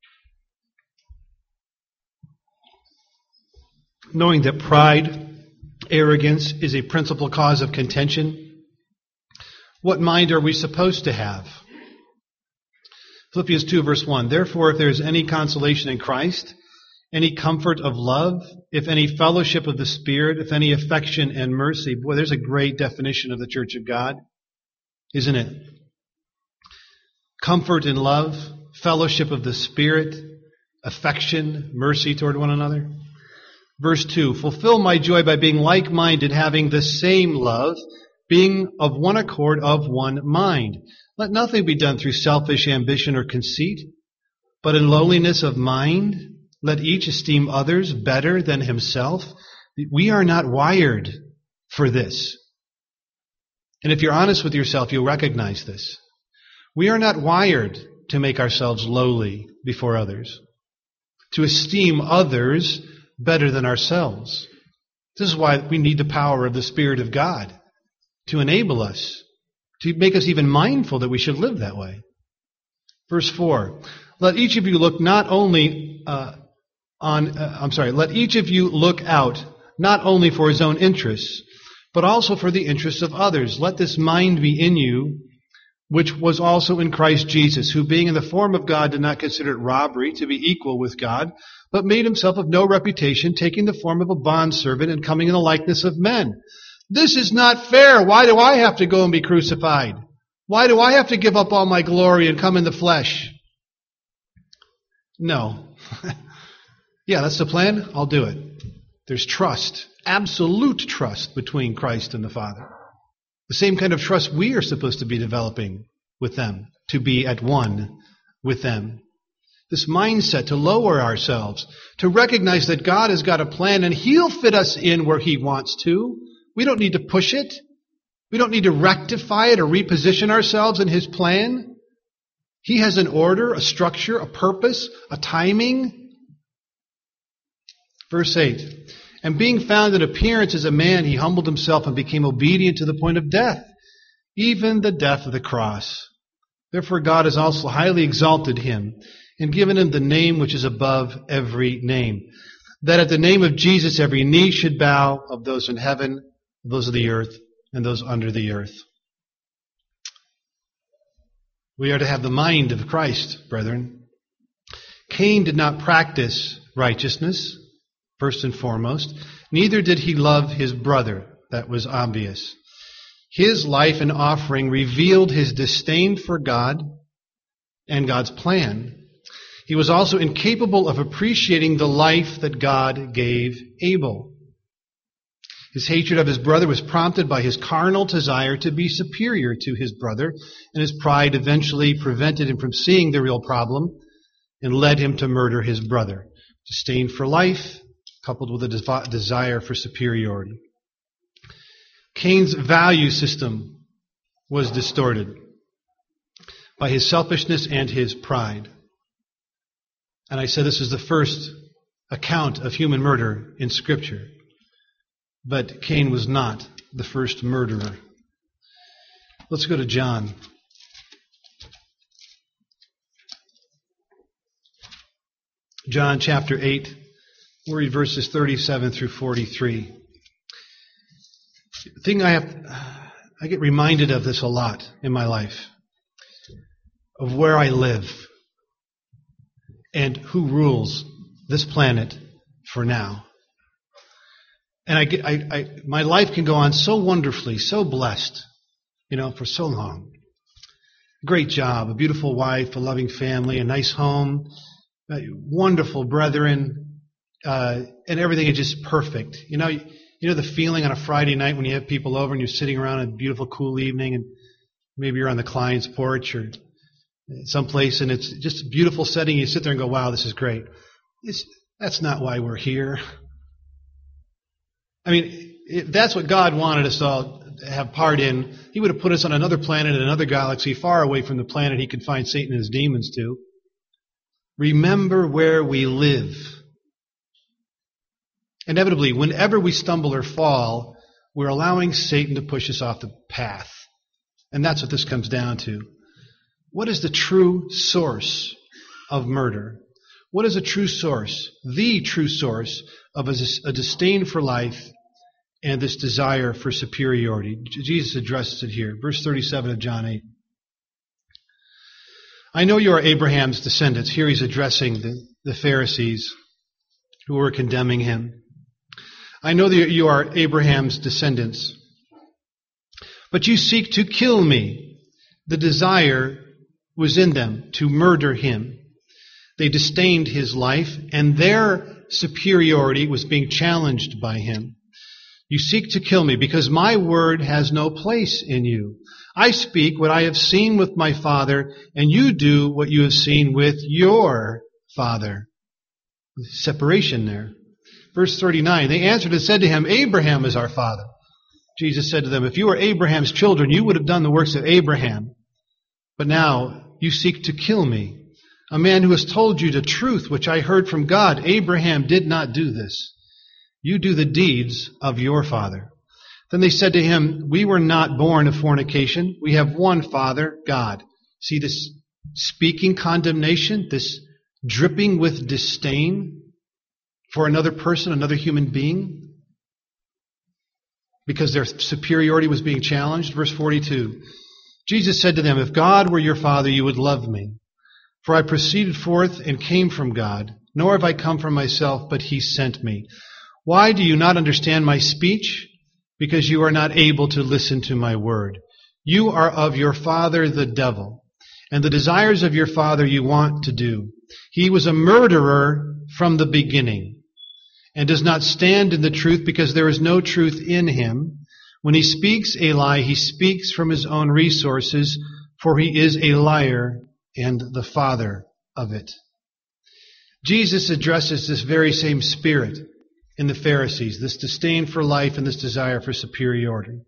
Knowing that pride, arrogance is a principal cause of contention, what mind are we supposed to have? Philippians two verse one. Therefore, if there is any consolation in Christ, any comfort of love, if any fellowship of the Spirit, if any affection and mercy. Boy, there's a great definition of the church of God, isn't it? Comfort and love, fellowship of the Spirit, affection, mercy toward one another. Verse two, fulfill my joy by being like-minded, having the same love, being of one accord, of one mind. Let nothing be done through selfish ambition or conceit, but in lowliness of mind, let each esteem others better than himself. We are not wired for this. And if you're honest with yourself, you'll recognize this. We are not wired to make ourselves lowly before others, to esteem others better than ourselves. This is why we need the power of the Spirit of God to enable us, to make us even mindful that we should live that way. Verse four, let each of you look not only uh, on, uh, I'm sorry, let each of you look out not only for his own interests, but also for the interests of others. Let this mind be in you, which was also in Christ Jesus, who being in the form of God did not consider it robbery to be equal with God, but made himself of no reputation, taking the form of a bondservant and coming in the likeness of men. This is not fair. Why do I have to go and be crucified? Why do I have to give up all my glory and come in the flesh? No. Yeah, that's the plan. I'll do it. There's trust, absolute trust between Christ and the Father. The same kind of trust we are supposed to be developing with them, to be at one with them. This mindset to lower ourselves, to recognize that God has got a plan and He'll fit us in where He wants to. We don't need to push it. We don't need to rectify it or reposition ourselves in His plan. He has an order, a structure, a purpose, a timing. Verse eight. And being found in appearance as a man, he humbled himself and became obedient to the point of death, even the death of the cross. Therefore God has also highly exalted him and given him the name which is above every name, that at the name of Jesus every knee should bow, of those in heaven, those of the earth, and those under the earth. We are to have the mind of Christ, brethren. Cain did not practice righteousness, first and foremost. Neither did he love his brother. That was obvious. His life and offering revealed his disdain for God and God's plan. He was also incapable of appreciating the life that God gave Abel. His hatred of his brother was prompted by his carnal desire to be superior to his brother, and his pride eventually prevented him from seeing the real problem and led him to murder his brother. Disdain for life, coupled with a de- desire for superiority. Cain's value system was distorted by his selfishness and his pride. And I said this is the first account of human murder in Scripture. But Cain was not the first murderer. Let's go to John. John chapter eight, we'll read verses thirty-seven through forty-three. The thing I have, I get reminded of this a lot in my life, of where I live and who rules this planet for now. And I get, I, I, my life can go on so wonderfully, so blessed, you know, for so long. Great job, a beautiful wife, a loving family, a nice home, wonderful brethren, uh, and everything is just perfect. You know, you know the feeling on a Friday night when you have people over and you're sitting around a beautiful, cool evening, and maybe you're on the client's porch or someplace, and it's just a beautiful setting. You sit there and go, "Wow, this is great." It's, that's not why we're here. I mean, if that's what God wanted us all to have part in, He would have put us on another planet, in another galaxy, far away from the planet He could find Satan and his demons to. Remember where we live. Inevitably, whenever we stumble or fall, we're allowing Satan to push us off the path. And that's what this comes down to. What is the true source of murder? What is a true source? The true source of a, a disdain for life and this desire for superiority. Jesus addresses it here. Verse thirty-seven of John eight. I know you are Abraham's descendants. Here he's addressing the, the Pharisees who were condemning him. I know that you are Abraham's descendants. But you seek to kill me. The desire was in them to murder him. They disdained his life, and their superiority was being challenged by him. You seek to kill me because my word has no place in you. I speak what I have seen with my Father, and you do what you have seen with your father. Separation there. Verse thirty-nine, they answered and said to him, Abraham is our father. Jesus said to them, if you were Abraham's children, you would have done the works of Abraham. But now you seek to kill me, a man who has told you the truth which I heard from God. Abraham did not do this. You do the deeds of your father. Then they said to him, we were not born of fornication. We have one Father, God. See this speaking condemnation, this dripping with disdain for another person, another human being, because their superiority was being challenged. Verse forty-two, Jesus said to them, if God were your Father, you would love me. For I proceeded forth and came from God, nor have I come from myself, but He sent me. Why do you not understand my speech? Because you are not able to listen to my word. You are of your father the devil, and the desires of your father you want to do. He was a murderer from the beginning, and does not stand in the truth because there is no truth in him. When he speaks a lie, he speaks from his own resources, for he is a liar and the father of it. Jesus addresses this very same spirit in the Pharisees, this disdain for life and this desire for superiority.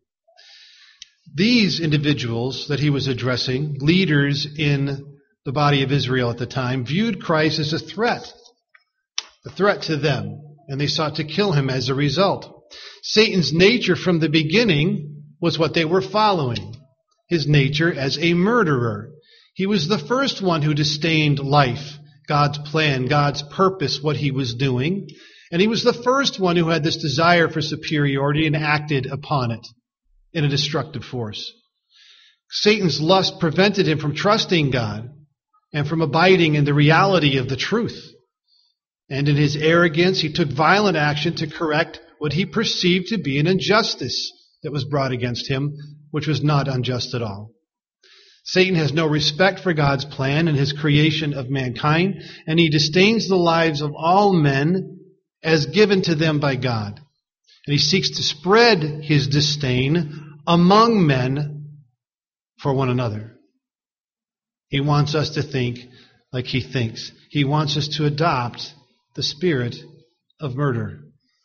These individuals that he was addressing, leaders in the body of Israel at the time, viewed Christ as a threat, a threat to them, and they sought to kill him as a result. Satan's nature from the beginning was what they were following, his nature as a murderer. He was the first one who disdained life, God's plan, God's purpose, what he was doing. And he was the first one who had this desire for superiority and acted upon it in a destructive force. Satan's lust prevented him from trusting God and from abiding in the reality of the truth. And in his arrogance, he took violent action to correct what he perceived to be an injustice that was brought against him, which was not unjust at all. Satan has no respect for God's plan and his creation of mankind, and he disdains the lives of all men as given to them by God. And he seeks to spread his disdain among men for one another. He wants us to think like he thinks. He wants us to adopt the spirit of murder.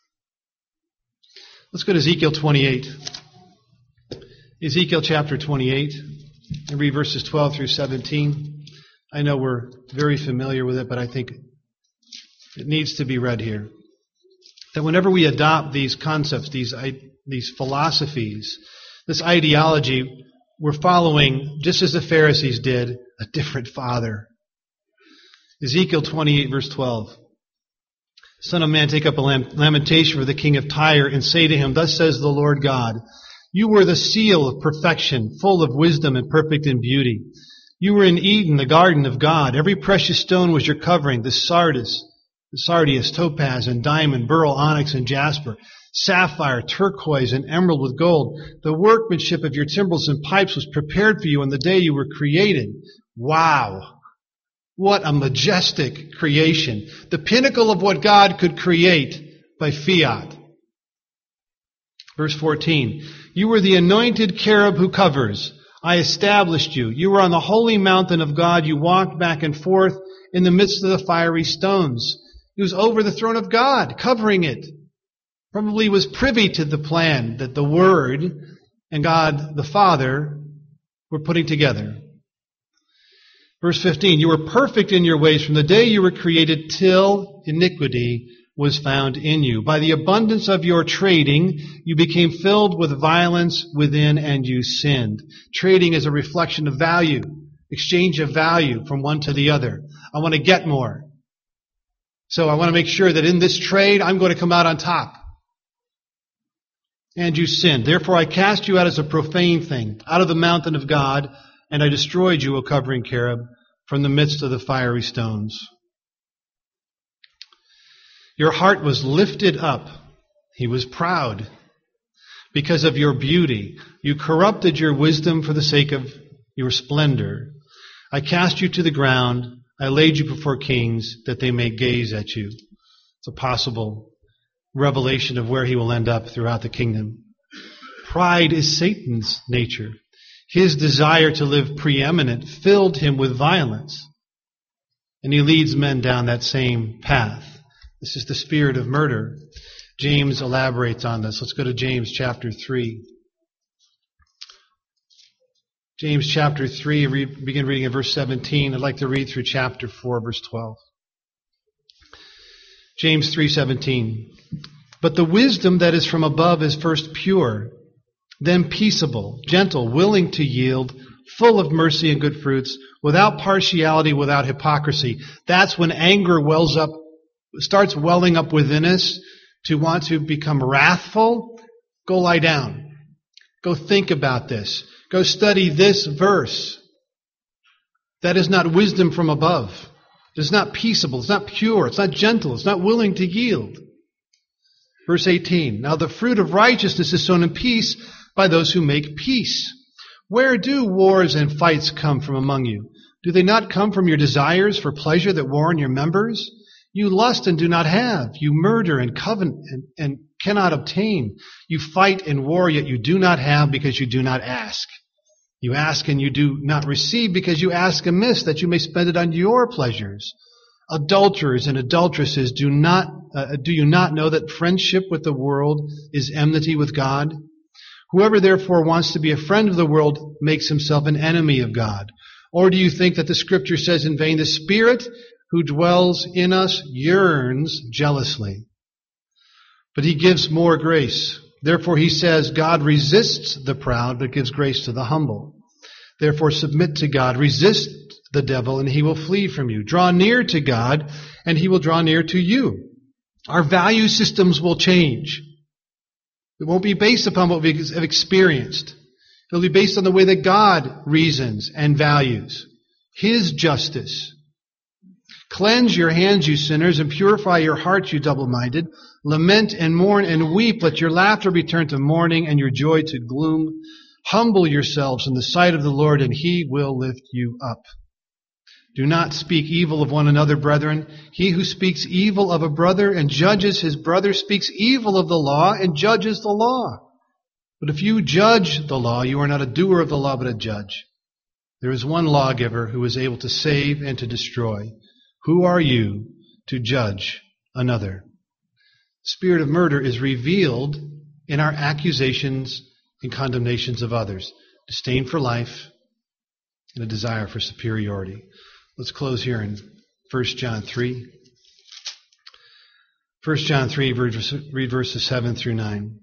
Let's go to Ezekiel twenty-eight. Ezekiel chapter twenty-eight, and read verses twelve through seventeen. I know we're very familiar with it, but I think it needs to be read here. That whenever we adopt these concepts, these, these philosophies, this ideology, we're following, just as the Pharisees did, a different father. Ezekiel twenty-eight, verse twelve. Son of man, take up a lamentation for the king of Tyre, and say to him, Thus says the Lord God, You were the seal of perfection, full of wisdom and perfect in beauty. You were in Eden, the garden of God. Every precious stone was your covering, the sardis, the sardius, topaz, and diamond, beryl, onyx, and jasper, sapphire, turquoise, and emerald with gold. The workmanship of your timbrels and pipes was prepared for you on the day you were created. Wow! What a majestic creation. The pinnacle of what God could create by fiat. Verse fourteen. You were the anointed cherub who covers. I established you. You were on the holy mountain of God. You walked back and forth in the midst of the fiery stones. He was over the throne of God, covering it. Probably was privy to the plan that the Word and God the Father were putting together. Verse fifteen, you were perfect in your ways from the day you were created till iniquity was found in you. By the abundance of your trading, you became filled with violence within and you sinned. Trading is a reflection of value, exchange of value from one to the other. I want to get more. So I want to make sure that in this trade, I'm going to come out on top. And you sinned. Therefore I cast you out as a profane thing, out of the mountain of God, and I destroyed you, O covering cherub, from the midst of the fiery stones. Your heart was lifted up. He was proud. Because of your beauty, you corrupted your wisdom for the sake of your splendor. I cast you to the ground. I laid you before kings that they may gaze at you. It's a possible revelation of where he will end up throughout the kingdom. Pride is Satan's nature. His desire to live preeminent filled him with violence. And he leads men down that same path. This is the spirit of murder. James elaborates on this. Let's go to James chapter three. James chapter three, read, begin reading at verse seventeen. I'd like to read through chapter four, verse twelve. James three seventeen. But the wisdom that is from above is first pure, then peaceable, gentle, willing to yield, full of mercy and good fruits, without partiality, without hypocrisy. That's when anger wells up, starts welling up within us to want to become wrathful. Go lie down. Go think about this. Go study this verse. That is not wisdom from above. It is not peaceable. It's not pure. It's not gentle. It's not willing to yield. Verse eighteen. Now the fruit of righteousness is sown in peace by those who make peace. Where do wars and fights come from among you? Do they not come from your desires for pleasure that war in your members? You lust and do not have. You murder and covet and, and cannot obtain. You fight and war, yet you do not have because you do not ask. You ask and you do not receive because you ask amiss, that you may spend it on your pleasures. Adulterers and adulteresses, do not uh, do you not know that friendship with the world is enmity with God? Whoever therefore wants to be a friend of the world makes himself an enemy of God. Or do you think that the Scripture says in vain, the Spirit who dwells in us yearns jealously? But he gives more grace. Therefore he says, God resists the proud, but gives grace to the humble. Therefore submit to God, resist the devil, and he will flee from you. Draw near to God, and he will draw near to you. Our value systems will change. It won't be based upon what we have experienced. It'll be based on the way that God reasons and values. His justice. Cleanse your hands, you sinners, and purify your hearts, you double-minded. Lament and mourn and weep. Let your laughter be turned to mourning and your joy to gloom. Humble yourselves in the sight of the Lord, and He will lift you up. Do not speak evil of one another, brethren. He who speaks evil of a brother and judges his brother speaks evil of the law and judges the law. But if you judge the law, you are not a doer of the law, but a judge. There is one lawgiver who is able to save and to destroy. Who are you to judge another? The spirit of murder is revealed in our accusations and condemnations of others, disdain for life, and a desire for superiority. Let's close here in First John three. First John three, read verses seven through nine.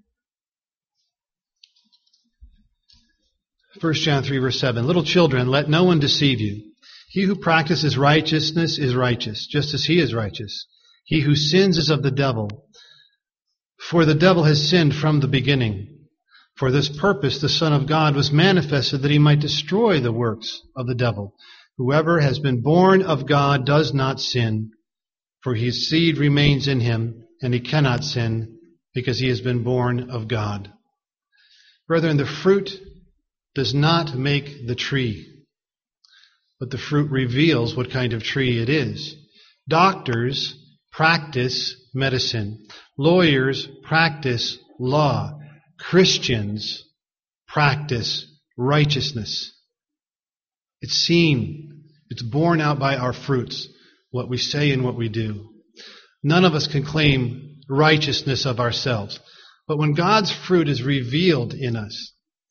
First John three, verse seven. Little children, let no one deceive you. He who practices righteousness is righteous, just as he is righteous. He who sins is of the devil, for the devil has sinned from the beginning. For this purpose the Son of God was manifested, that he might destroy the works of the devil. Whoever has been born of God does not sin, for his seed remains in him, and he cannot sin, because he has been born of God. Brethren, the fruit does not make the tree, but the fruit reveals what kind of tree it is. Doctors practice medicine. Lawyers practice law. Christians practice righteousness. It's seen. It's borne out by our fruits, what we say and what we do. None of us can claim righteousness of ourselves. But when God's fruit is revealed in us,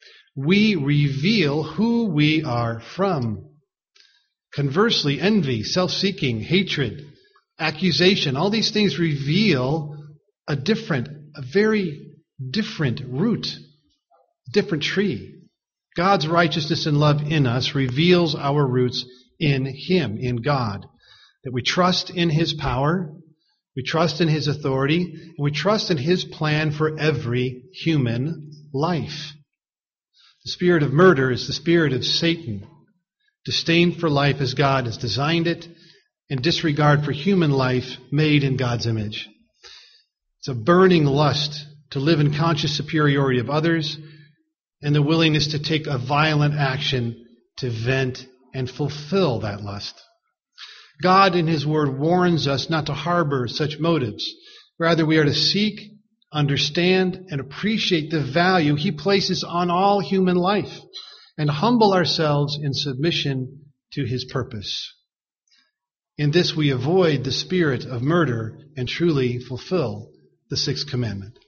we reveal who we are from. Conversely, envy, self-seeking, hatred, accusation, all these things reveal a different, a very different root, different tree. God's righteousness and love in us reveals our roots in Him, in God. That we trust in His power, we trust in His authority, and we trust in His plan for every human life. The spirit of murder is the spirit of Satan. Disdain for life as God has designed it, and disregard for human life made in God's image. It's a burning lust to live in conscious superiority of others, and the willingness to take a violent action to vent and fulfill that lust. God in His Word warns us not to harbor such motives. Rather, we are to seek, understand, and appreciate the value He places on all human life, and humble ourselves in submission to His purpose. In this we avoid the spirit of murder and truly fulfill the sixth commandment.